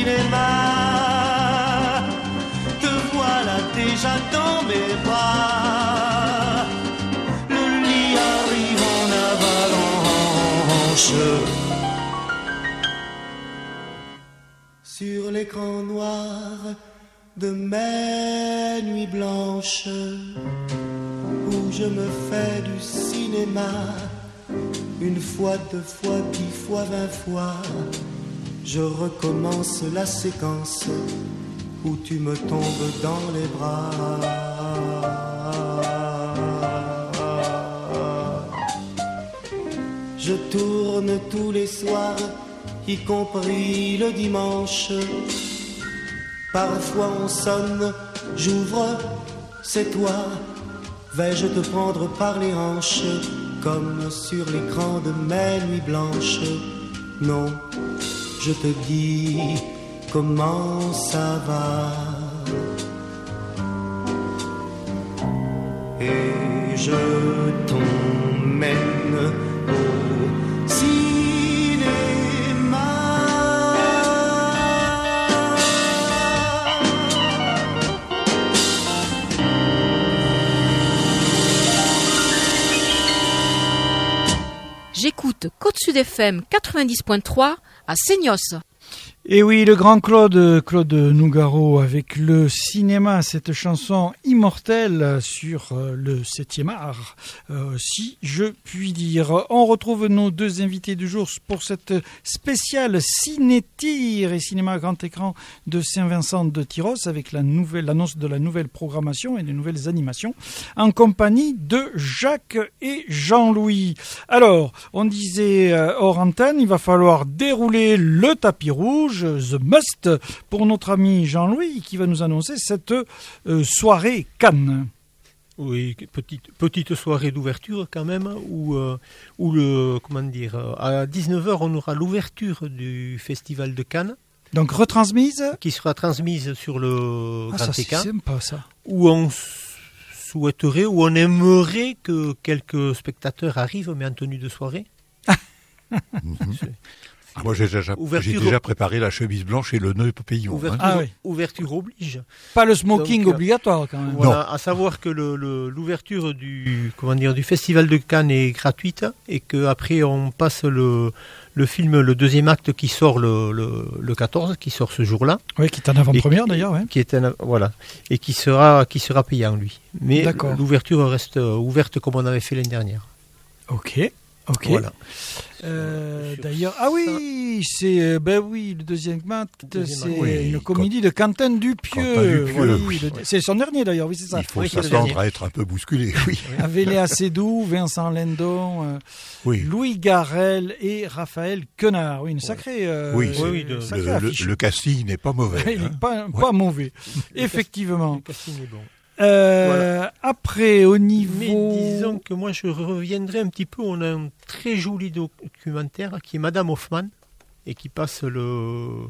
cinéma. Te voilà déjà dans mes bras. Sur l'écran noir de mes nuits blanches où je me fais du cinéma, une fois, 2 fois, 10 fois, 20 fois, je recommence la séquence où tu me tombes dans les bras. Je tourne tous les soirs, y compris le dimanche. Parfois on sonne, j'ouvre, c'est toi. Vais-je te prendre par les hanches, comme sur l'écran de mes nuits blanches? Non, je te dis comment ça va. Et je t'emmène au cinéma. J'écoute Côte Sud FM 90.3 à Seignos. Et oui, le grand Claude Nougaro avec le cinéma, cette chanson immortelle sur le 7e art, si je puis dire. On retrouve nos deux invités du jour pour cette spéciale ciné-tir et cinéma grand écran de Saint-Vincent de Tyrosse avec l'annonce de la nouvelle programmation et des nouvelles animations en compagnie de Jacques et Jean-Louis. Alors, on disait hors antenne, il va falloir dérouler le tapis rouge, The Must, pour notre ami Jean-Louis qui va nous annoncer cette soirée Cannes. Oui, petite soirée d'ouverture quand même, où à 19h on aura l'ouverture du Festival de Cannes. Donc retransmise, qui sera transmise sur le Grand Écran. C'est sympa ça. Où on souhaiterait, où on aimerait que quelques spectateurs arrivent, mais en tenue de soirée. Moi, j'ai déjà préparé la chemise blanche et le nœud papillon. Ouverture oblige. Pas le smoking obligatoire quand même. Voilà, à savoir que l'ouverture du Festival de Cannes est gratuite et qu'après on passe le film, le deuxième acte qui sort le 14, qui sort ce jour-là. Oui, qui est en avant-première d'ailleurs. Ouais. Et qui sera payant lui. Mais l'ouverture reste ouverte comme on avait fait l'année dernière. Ok. Voilà. D'ailleurs, c'est le deuxième acte, c'est une comédie de Quentin Dupieux. C'est son dernier d'ailleurs, oui c'est ça. Il faut s'attendre à être un peu bousculé. Oui. Avec Léa Seydoux, Vincent Lindon, Louis Garrel et Raphaël Quenard. Oui, une sacrée. Le casting n'est pas mauvais. Il n'est pas mauvais, effectivement. Le casting est bon. Après, au niveau... Mais disons que moi, je reviendrai un petit peu. On a un très joli documentaire qui est Madame Hoffman et qui passe le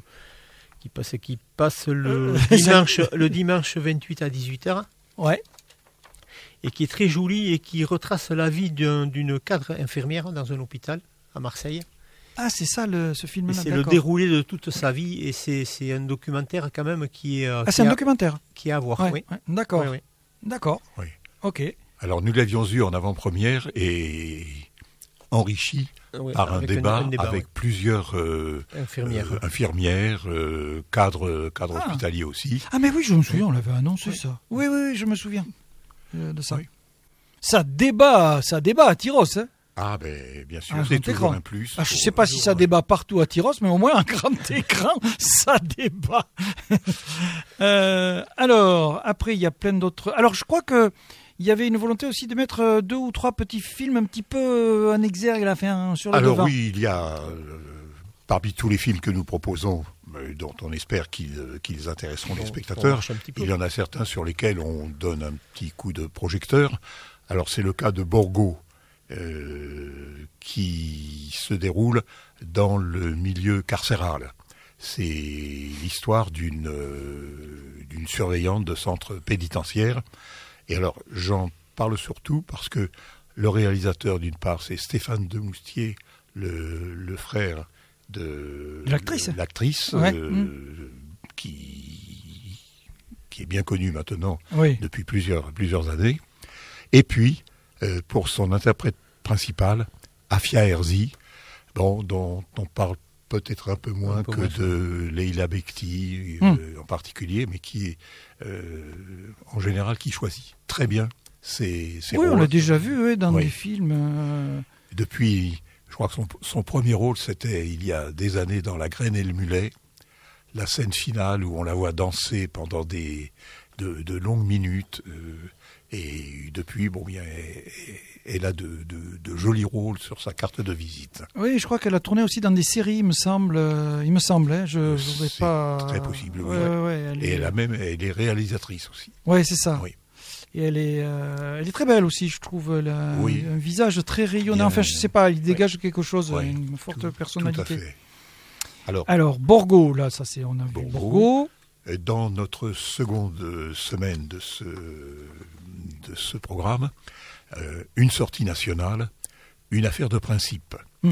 dimanche 28 à 18h. Ouais. Et qui est très joli et qui retrace la vie d'une cadre infirmière dans un hôpital à Marseille. Ah, c'est ça ce film-là. C'est le déroulé de toute sa vie et c'est un documentaire quand même qui est. C'est un documentaire. Qui est à voir. Oui. D'accord. Oui. D'accord. Oui. Ok. Alors nous l'avions eu en avant-première et enrichi par un débat avec plusieurs infirmières, cadres hospitaliers aussi. Ah mais oui, je me souviens, on l'avait annoncé ça. Oui, je me souviens de ça. Oui. Ça débat à Tyrosse, hein. Ah ben bien sûr, c'est toujours un plus. Je ne sais pas si ça débat partout à Tyrosse, mais au moins un grand écran, ça débat. Alors, après, il y a plein d'autres... Alors, je crois qu'il y avait une volonté aussi de mettre 2 ou 3 petits films un petit peu en exergue sur le devant. Alors oui, il y a, parmi tous les films que nous proposons, dont on espère qu'ils intéresseront les spectateurs, il y en a certains sur lesquels on donne un petit coup de projecteur. Alors, c'est le cas de Borgo, qui se déroule dans le milieu carcéral. C'est l'histoire d'une surveillante de centre pénitentiaire. Et alors, j'en parle surtout parce que le réalisateur, d'une part, c'est Stéphane Demoustier, le frère de l'actrice, qui est bien connue maintenant depuis plusieurs années. Et puis, pour son interprète principal, Afia Herzi, dont on parle peut-être un peu moins que de Leila Bekti en particulier, mais qui est en général qui choisit très bien ses rôles. On l'a déjà vu dans des films. Depuis, je crois que son premier rôle, c'était il y a des années dans La Graine et le Mulet, la scène finale où on la voit danser pendant de longues minutes. Et depuis, elle a de jolis rôles sur sa carte de visite. Oui, je crois qu'elle a tourné aussi dans des séries, il me semble. Je ne voudrais pas... C'est très possible, oui. Et elle est réalisatrice aussi. Oui, c'est ça. Oui. Et elle est très belle aussi, je trouve. Elle a un visage très rayonnant. Enfin, je ne sais pas, il dégage quelque chose, une forte personnalité. Tout à fait. Alors, Borgo, là, on a vu Borgo. Dans notre seconde semaine de ce programme, une sortie nationale, une affaire de principe.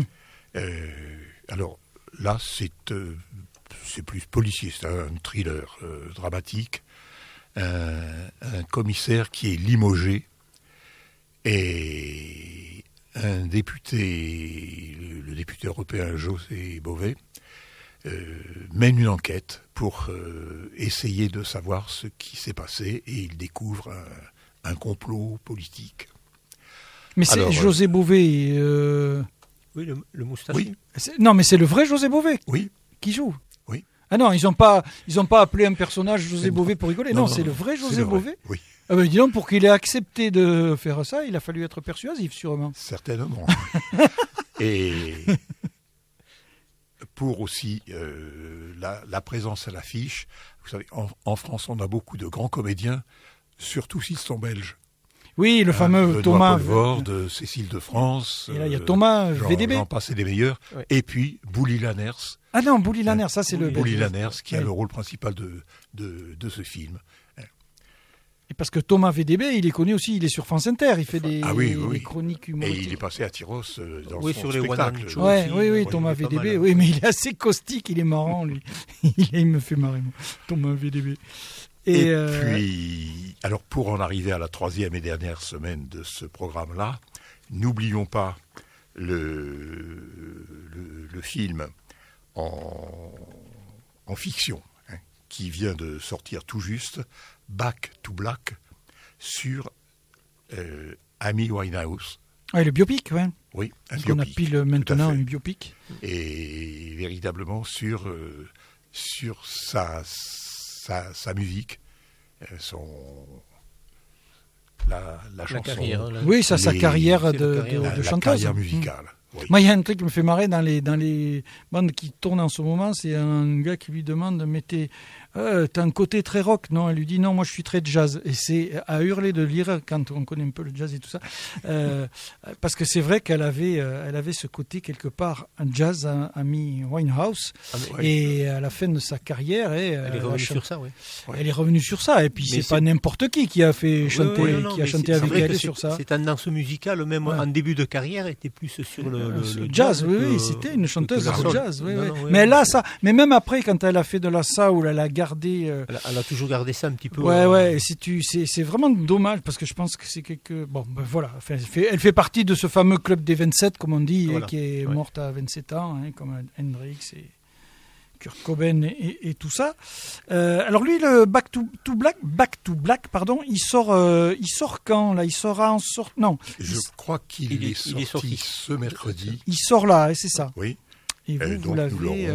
Alors là, c'est plus policier, c'est un thriller dramatique. Un commissaire qui est limogé et un député, le député européen José Bové, mène une enquête pour essayer de savoir ce qui s'est passé et il découvre un complot politique. Mais c'est José Bové. Oui, le moustachu. Oui. Non, mais c'est le vrai José Bové Oui. qui joue. Oui. Ah non, ils ont pas appelé un personnage José Bové pour rigoler. Non, c'est le vrai José Bové. Oui. Ah ben dis donc, pour qu'il ait accepté de faire ça, il a fallu être persuasif, sûrement. Certainement. Et pour aussi la présence à l'affiche, vous savez, en France, on a beaucoup de grands comédiens, surtout s'ils sont belges. Oui, le fameux Thomas de Cécile de France. Et là, il y a Thomas VDB. J'en passe des meilleurs. Ouais. Et puis, Bouli Lanners. Ah non, Bouli Lanners, ça c'est le... Bouli Lanners, qui a le rôle principal de ce film. Et parce que Thomas VDB, il est connu aussi, il est sur France Inter, il fait des chroniques humoristiques. Et il est passé à Tyros dans son sur spectacle. Les One Oui, Thomas VDB, oui, mais il est assez caustique, il est marrant, lui. Il me fait marrer, moi, Thomas VDB. Et puis, alors pour en arriver à la 3e et dernière semaine de ce programme-là, n'oublions pas le film en fiction, qui vient de sortir tout juste, Back to Black, sur Amy Winehouse. Ah, le biopic, ouais. Oui, un biopic. On appelle maintenant un biopic. Et véritablement sur sa musique, la chanson. Carrière, oui, sa carrière de chanteuse. La carrière musicale. Oui. Moi, il y a un truc qui me fait marrer dans les bandes qui tournent en ce moment, c'est un gars qui lui demande, mais t'as un côté très rock, non? Elle lui dit non, moi je suis très jazz. Et c'est à hurler de lire quand on connaît un peu le jazz et tout ça, parce que c'est vrai qu'elle avait ce côté quelque part un jazz, Amy Winehouse, et à la fin de sa carrière, elle est revenue sur ça, oui. Elle est revenue sur ça, et puis c'est pas n'importe qui a fait chanter, qui a chanté avec elle sur ça. Cette tendance musicale, même en début de carrière, était plus sur le jazz, oui, c'était une chanteuse de jazz, oui. Mais là, mais même après, quand elle a fait de la soul, elle a gardé. Elle a toujours gardé ça un petit peu. Ouais, c'est vraiment dommage parce que je pense que c'est voilà. Enfin, elle fait partie de ce fameux club des 27, comme on dit, qui est morte à 27 ans, comme Hendrix et Kurt Cobain et tout ça. Alors lui, le Back to Black, pardon, il sort quand là? Il sort non. Je crois qu'il est sorti ce mercredi. Il sort là, c'est ça. Oui. Et vous l'avez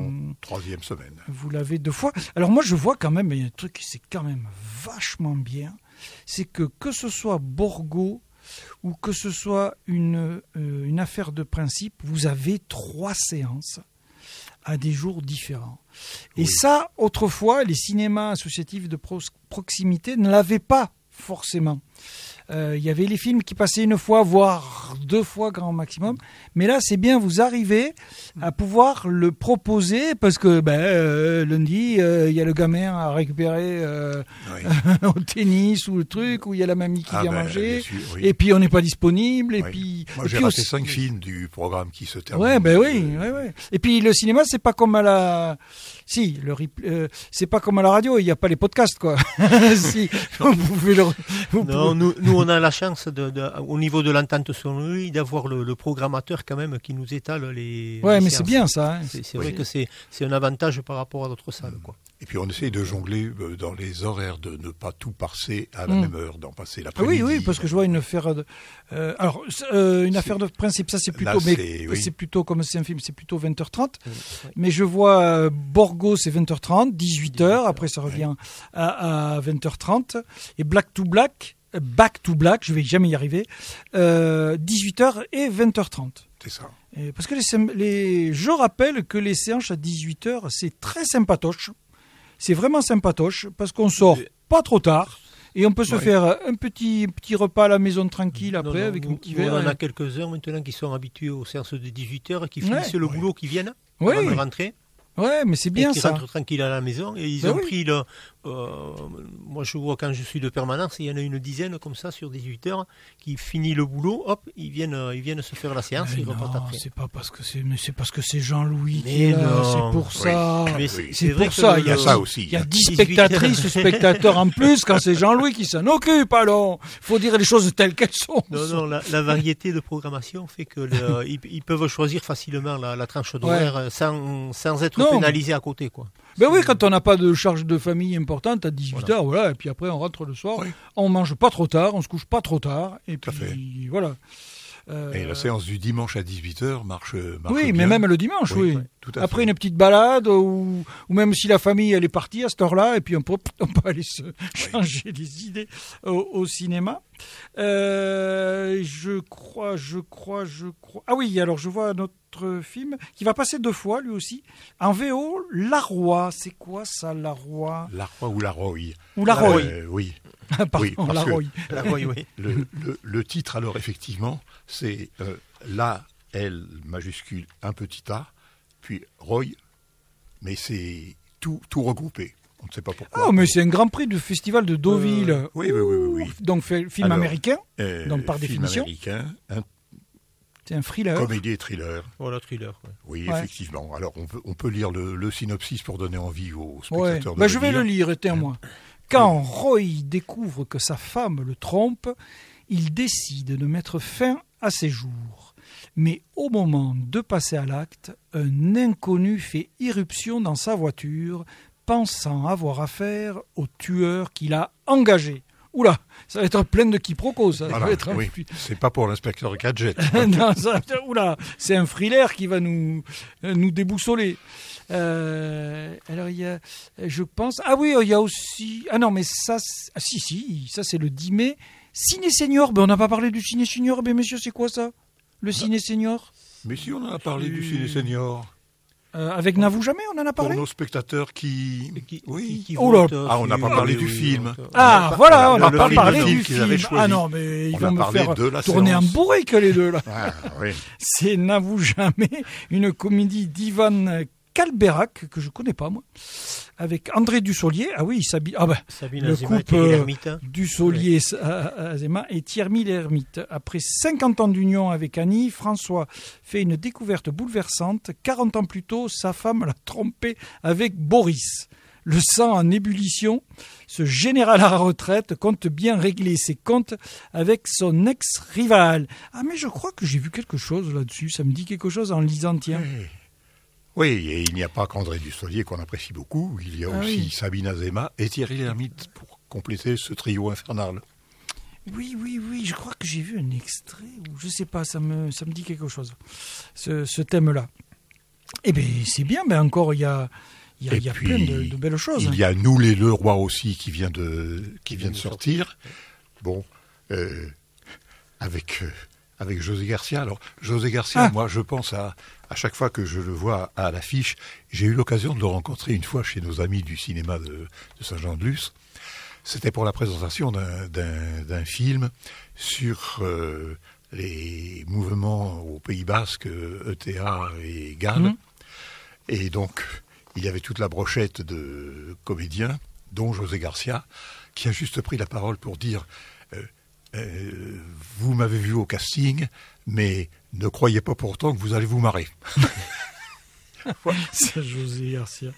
3e semaine. Vous l'avez 2 fois. Alors moi, je vois quand même, il y a un truc qui c'est quand même vachement bien, c'est que ce soit Borgo ou que ce soit une affaire de principe, vous avez 3 séances à des jours différents. Et ça, autrefois, les cinémas associatifs de proximité ne l'avaient pas forcément. Il y avait les films qui passaient 1 fois, voire 2 fois grand maximum. Mais là, c'est bien, vous arrivez à pouvoir le proposer parce que lundi, il y a le gamin à récupérer au tennis ou le truc, où il y a la mamie qui vient manger. Sûr, oui. Et puis, on n'est pas disponible. Et puis, moi, j'ai raté 5 films du programme qui se termine. Oui. Et puis, le cinéma, c'est pas comme à la... Si, c'est pas comme à la radio, il n'y a pas les podcasts, quoi. Si, vous pouvez nous, on a la chance, au niveau de l'entente sonore, d'avoir le programmateur quand même qui nous étale les mais séances. c'est bien ça. C'est vrai que c'est un avantage par rapport à d'autres salles, quoi. Et puis on essaye de jongler dans les horaires, de ne pas tout passer à la même heure, d'en passer l'après-midi. Oui, parce que je vois une affaire une affaire de principe, ça c'est plutôt, c'est plutôt comme c'est un film, c'est plutôt 20h30. Mais je vois Borgo, c'est 20h30, 18h, après ça revient à 20h30. Et Back to Black, je vais jamais y arriver, 18h et 20h30. C'est ça. Et parce que je rappelle que les séances à 18h, c'est très sympatoche. C'est vraiment sympatoche parce qu'on sort pas trop tard et on peut se faire un petit repas à la maison tranquille après avec un petit verre. On en a quelques-uns maintenant qui sont habitués aux séances de 18h, qui finissent le boulot, qui viennent avant de rentrer. Ouais, mais c'est bien ça. Ils rentrent tranquilles à la maison et ils ont pris moi je vois quand je suis de permanence, il y en a une dizaine comme ça sur 18h qui finit le boulot, hop, ils viennent se faire la séance et ils repartent après. C'est pas parce que c'est Jean-Louis qui est là, c'est pour ça. Mais c'est pour ça, il y a ça aussi. Il y a 10 spectatrices ou spectateurs en plus quand c'est Jean-Louis qui s'en occupe, alors faut dire les choses telles qu'elles sont. Non, la variété de programmation fait que ils peuvent choisir facilement la tranche d'horaire sans être pénalisé à côté, quoi. Ben oui, quand on n'a pas de charge de famille importante à 18h, voilà, et puis après on rentre le soir, on mange pas trop tard, on se couche pas trop tard, et puis voilà. Et la séance du dimanche à 18h marche oui, bien. mais même le dimanche, oui. Tout à Après fait. une petite balade, ou même si la famille elle est partie à cette heure-là, et puis on peut aller se changer les idées au cinéma. Je crois. Ah oui, alors je vois notre film qui va passer 2 fois, lui aussi, en VO, La Roi. C'est quoi ça, La Roi? La Roi ou La Roy. Ou La Roy. Oui. Pardon, Oui, parce La que- Roy. La Roy, oui. Le titre, alors, effectivement, c'est la, L majuscule, un petit a, puis Roy, mais c'est tout regroupé. On ne sait pas pourquoi. Oh, mais c'est un grand prix du festival de Deauville. Oui. Donc, film Alors, américain, donc par film définition. américain, un C'est un thriller. comédie et thriller. Voilà, thriller. Ouais. Oui, Ouais. effectivement. Alors, on peut lire le synopsis pour donner envie aux Ouais. spectateurs de Ben, le je vais lire. le lire, éteins-moi. Quand Roy découvre que sa femme le trompe, il décide de mettre fin à ses jours. Mais au moment de passer à l'acte, un inconnu fait irruption dans sa voiture, pensant avoir affaire au tueur qu'il a engagé. Oula, ça va être plein de quiproquos, ça. Voilà, va être un oui. C'est pas pour l'inspecteur Gadget. non, oula, c'est un thriller qui va nous déboussoler. Alors il y a, je pense, ah oui, il y a aussi, ah non, mais ça, si, ça c'est le 10 mai. Ciné Senior, ben on n'a pas parlé du Ciné Senior, ben messieurs, c'est quoi ça? Le Ciné Senior? Mais si on en a parlé du ciné senior, Avec N'avoue jamais, on en a pour parlé? nos spectateurs qui Oh là. Ah, on n'a pas parlé du film. Ah, voilà, on n'a le pas film parlé de du qu'ils avaient film. choisi. Ah non, mais ils On vont a me parlé faire de la tourner en séance. bourrique les deux là. Ah, oui. C'est N'avoue jamais, une comédie d'Ivan Kalberak, que je connais pas moi, avec André Dussolier. Ah oui, Sabine le Azema et couple Thierry Lhermitte. Dussolier Azema et Thierry Lhermitte. Après 50 ans d'union avec Annie, François fait une découverte bouleversante. 40 ans plus tôt, sa femme l'a trompé avec Boris. Le sang en ébullition, ce général à la retraite compte bien régler ses comptes avec son ex-rival. Ah mais je crois que j'ai vu quelque chose là-dessus, ça me dit quelque chose en lisant, tiens. Oui, et il n'y a pas qu'André Dussolier qu'on apprécie beaucoup, il y a aussi oui. Sabine Azema et Thierry Lhermitte pour compléter ce trio infernal. Oui, je crois que j'ai vu un extrait, ou je sais pas, ça me dit quelque chose, ce thème-là. Eh bien, c'est bien, mais encore, il y a puis, plein de belles choses. Il y a Nous les Leroy aussi qui vient de sortir. Bon, avec José Garcia. Alors, José Garcia, moi, je pense à chaque fois que je le vois à l'affiche, j'ai eu l'occasion de le rencontrer une fois chez nos amis du cinéma de Saint-Jean-de-Luz. C'était pour la présentation d'un film sur les mouvements au Pays Basque, ETA et Galles. Et donc, il y avait toute la brochette de comédiens, dont José Garcia, qui a juste pris la parole pour dire vous m'avez vu au casting, mais ne croyez pas pourtant que vous allez vous marrer. C'est José Garcia.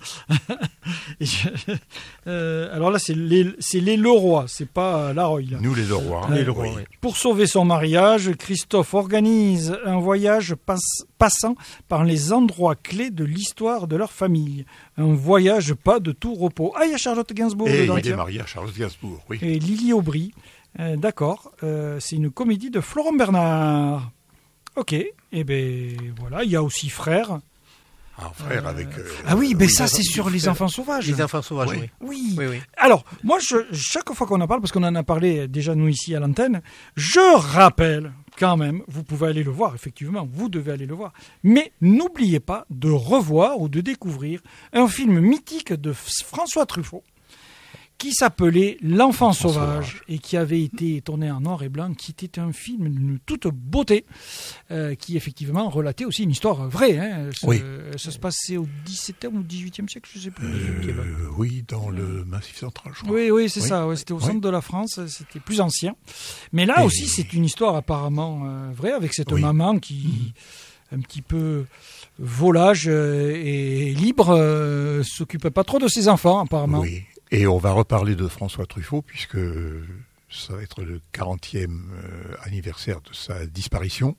Alors là, c'est les Leroy, c'est pas Laroy. Là. Nous les Leroy. Oui. Pour sauver son mariage, Christophe organise un voyage passant par les endroits clés de l'histoire de leur famille. Un voyage pas de tout repos. Ah, il y a Charlotte Gainsbourg Et dedans. il est tiens. marié à Charlotte Gainsbourg, oui. Et Lily Aubry. D'accord. C'est une comédie de Florent Bernard. Ok. Et ben voilà. Il y a aussi Frère. Un frère avec... Ah oui, mais ça c'est sur Les Enfants Sauvages. Les enfants sauvages, Oui. oui. Oui. Oui. Alors, moi, chaque fois qu'on en parle, parce qu'on en a parlé déjà nous ici à l'antenne, je rappelle quand même, vous pouvez aller le voir, effectivement, vous devez aller le voir, mais n'oubliez pas de revoir ou de découvrir un film mythique de François Truffaut qui s'appelait L'Enfant sauvage et qui avait été tourné en noir et blanc, qui était un film d'une toute beauté, qui effectivement relatait aussi une histoire vraie. Hein. Oui. Ça se passait au XVIIe ou XVIIIe siècle, je ne sais plus. oui, dans le Massif central, je crois. Oui, c'est ça. Ouais, c'était au centre de la France. C'était plus ancien. Mais là aussi, c'est une histoire apparemment vraie, avec cette maman qui, un petit peu volage et libre, s'occupait pas trop de ses enfants, apparemment. Oui. Et on va reparler de François Truffaut, puisque ça va être le 40e anniversaire de sa disparition.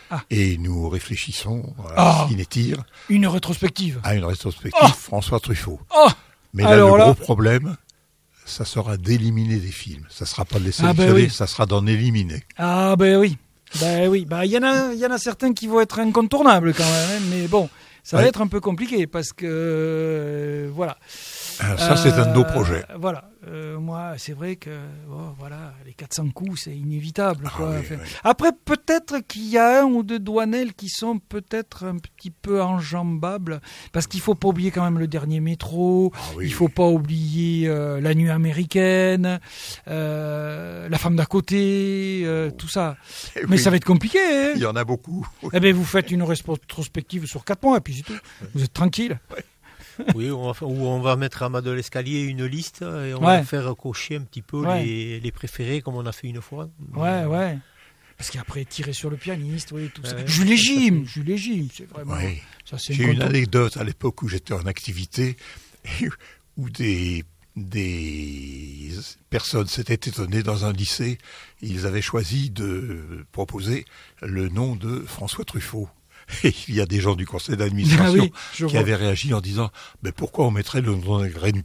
Et nous réfléchissons à Cinétir. Une rétrospective. À une rétrospective François Truffaut. Mais là, gros problème, ça sera d'éliminer des films. Ça sera pas de les sélectionner, ça sera d'en éliminer. Ah ben oui. Il y en a certains qui vont être incontournables quand même, mais bon, ça va être un peu compliqué parce que voilà. Ça, c'est un de nos projets. Voilà. Moi, c'est vrai que les 400 coups, c'est inévitable. Quoi. Oui. Après, peut-être qu'il y a un ou deux douanelles qui sont peut-être un petit peu enjambables, parce qu'il ne faut pas oublier quand même le dernier métro, il ne faut pas oublier la nuit américaine, la femme d'à côté, tout ça. Mais ça va être compliqué. Hein. Il y en a beaucoup. Eh bien, vous faites une rétrospective sur 4 mois, et puis c'est tout. Vous êtes tranquille. Oui, on va mettre à bas de l'escalier une liste et on va faire cocher un petit peu les préférés comme on a fait une fois. Ouais. Parce qu'après, tirer sur le pianiste, tout ça. Jules et Jim, c'est vraiment... Oui. Ça, c'est J'ai une anecdote à l'époque où j'étais en activité, où des personnes s'étaient étonnées dans un lycée. Ils avaient choisi de proposer le nom de François Truffaut. Et il y a des gens du conseil d'administration qui avaient réagi en disant « Mais pourquoi on mettrait le nom d'un Grenetier ?»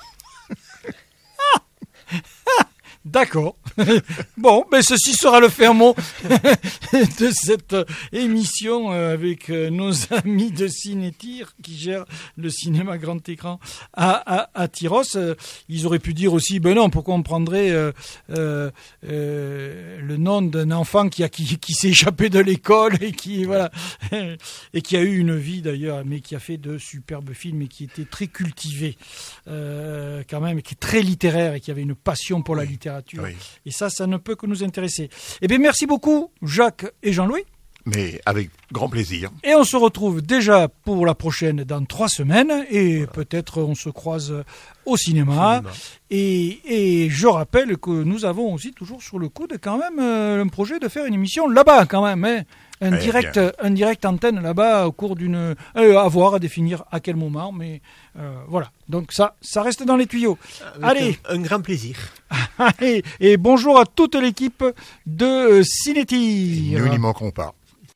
D'accord. Bon, mais ceci sera le fin mot de cette émission avec nos amis de Cinétir qui gèrent le cinéma grand écran à Tyrosse. Ils auraient pu dire aussi, ben non, pourquoi on prendrait le nom d'un enfant qui s'est échappé de l'école et qui et qui a eu une vie d'ailleurs, mais qui a fait de superbes films et qui était très cultivé quand même, et qui est très littéraire et qui avait une passion pour la littérature. Oui. Et ça ne peut que nous intéresser. Eh bien, merci beaucoup, Jacques et Jean-Louis. Mais avec grand plaisir. Et on se retrouve déjà pour la prochaine dans 3 semaines. Et peut-être on se croise au cinéma. Et je rappelle que nous avons aussi toujours sur le coude quand même un projet de faire une émission là-bas quand même. Hein. Un direct antenne là-bas au cours d'une... à voir, à définir à quel moment. Mais voilà. Donc ça reste dans les tuyaux. Allez. Un grand plaisir. Allez, et bonjour à toute l'équipe de Cinétir. Nous n'y manquerons pas.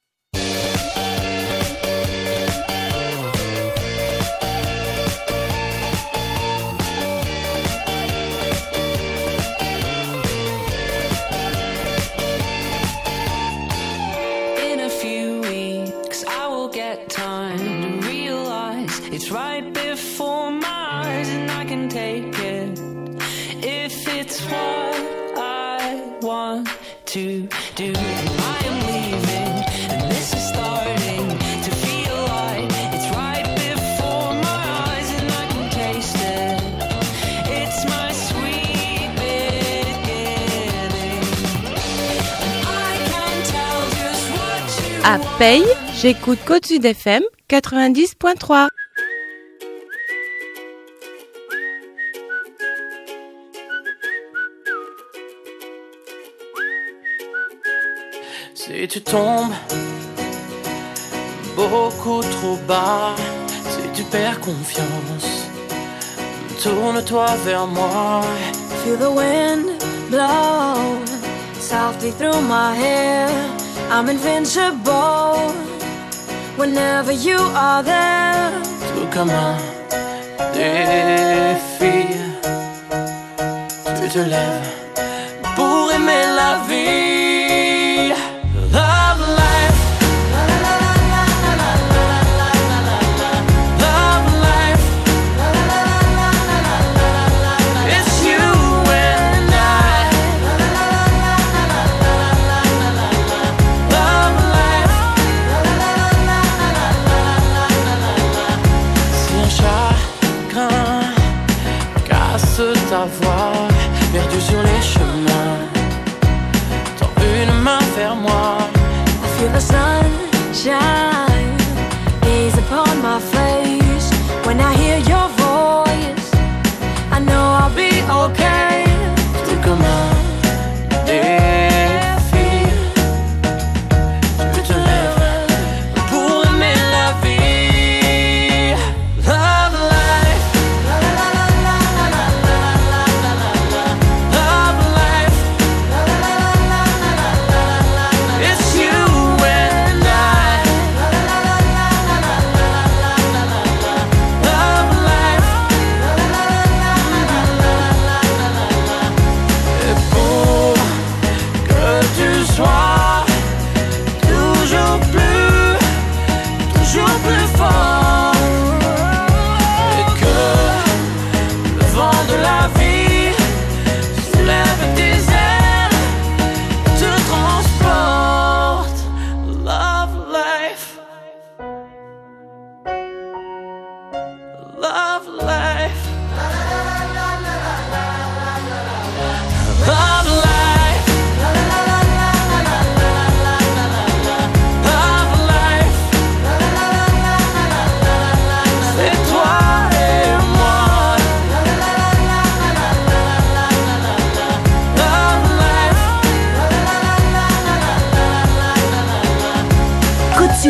It's right before my eyes and I can take it if it's what I want to do. I am leaving and this is starting to feel like it's right before my eyes and I can taste it. It's my sweet beginning and I can tell just what you À Paye, j'écoute Côte Sud FM 90.3. Si tu tombes beaucoup trop bas, si tu perds confiance, tourne-toi vers moi. Feel the wind blow softly through my hair. I'm invincible whenever you are there. Tout comme un défi, tu te lèves pour aimer la vie. Love life, la la la la la la la la la la. Love life, la la la la la la la la. It's you and I. La la la la la la la la la. Love life, la la la la la la la la. Si un chagrin casse ta voix, perdu sur les chemins, tends une main vers moi. I feel the sunshine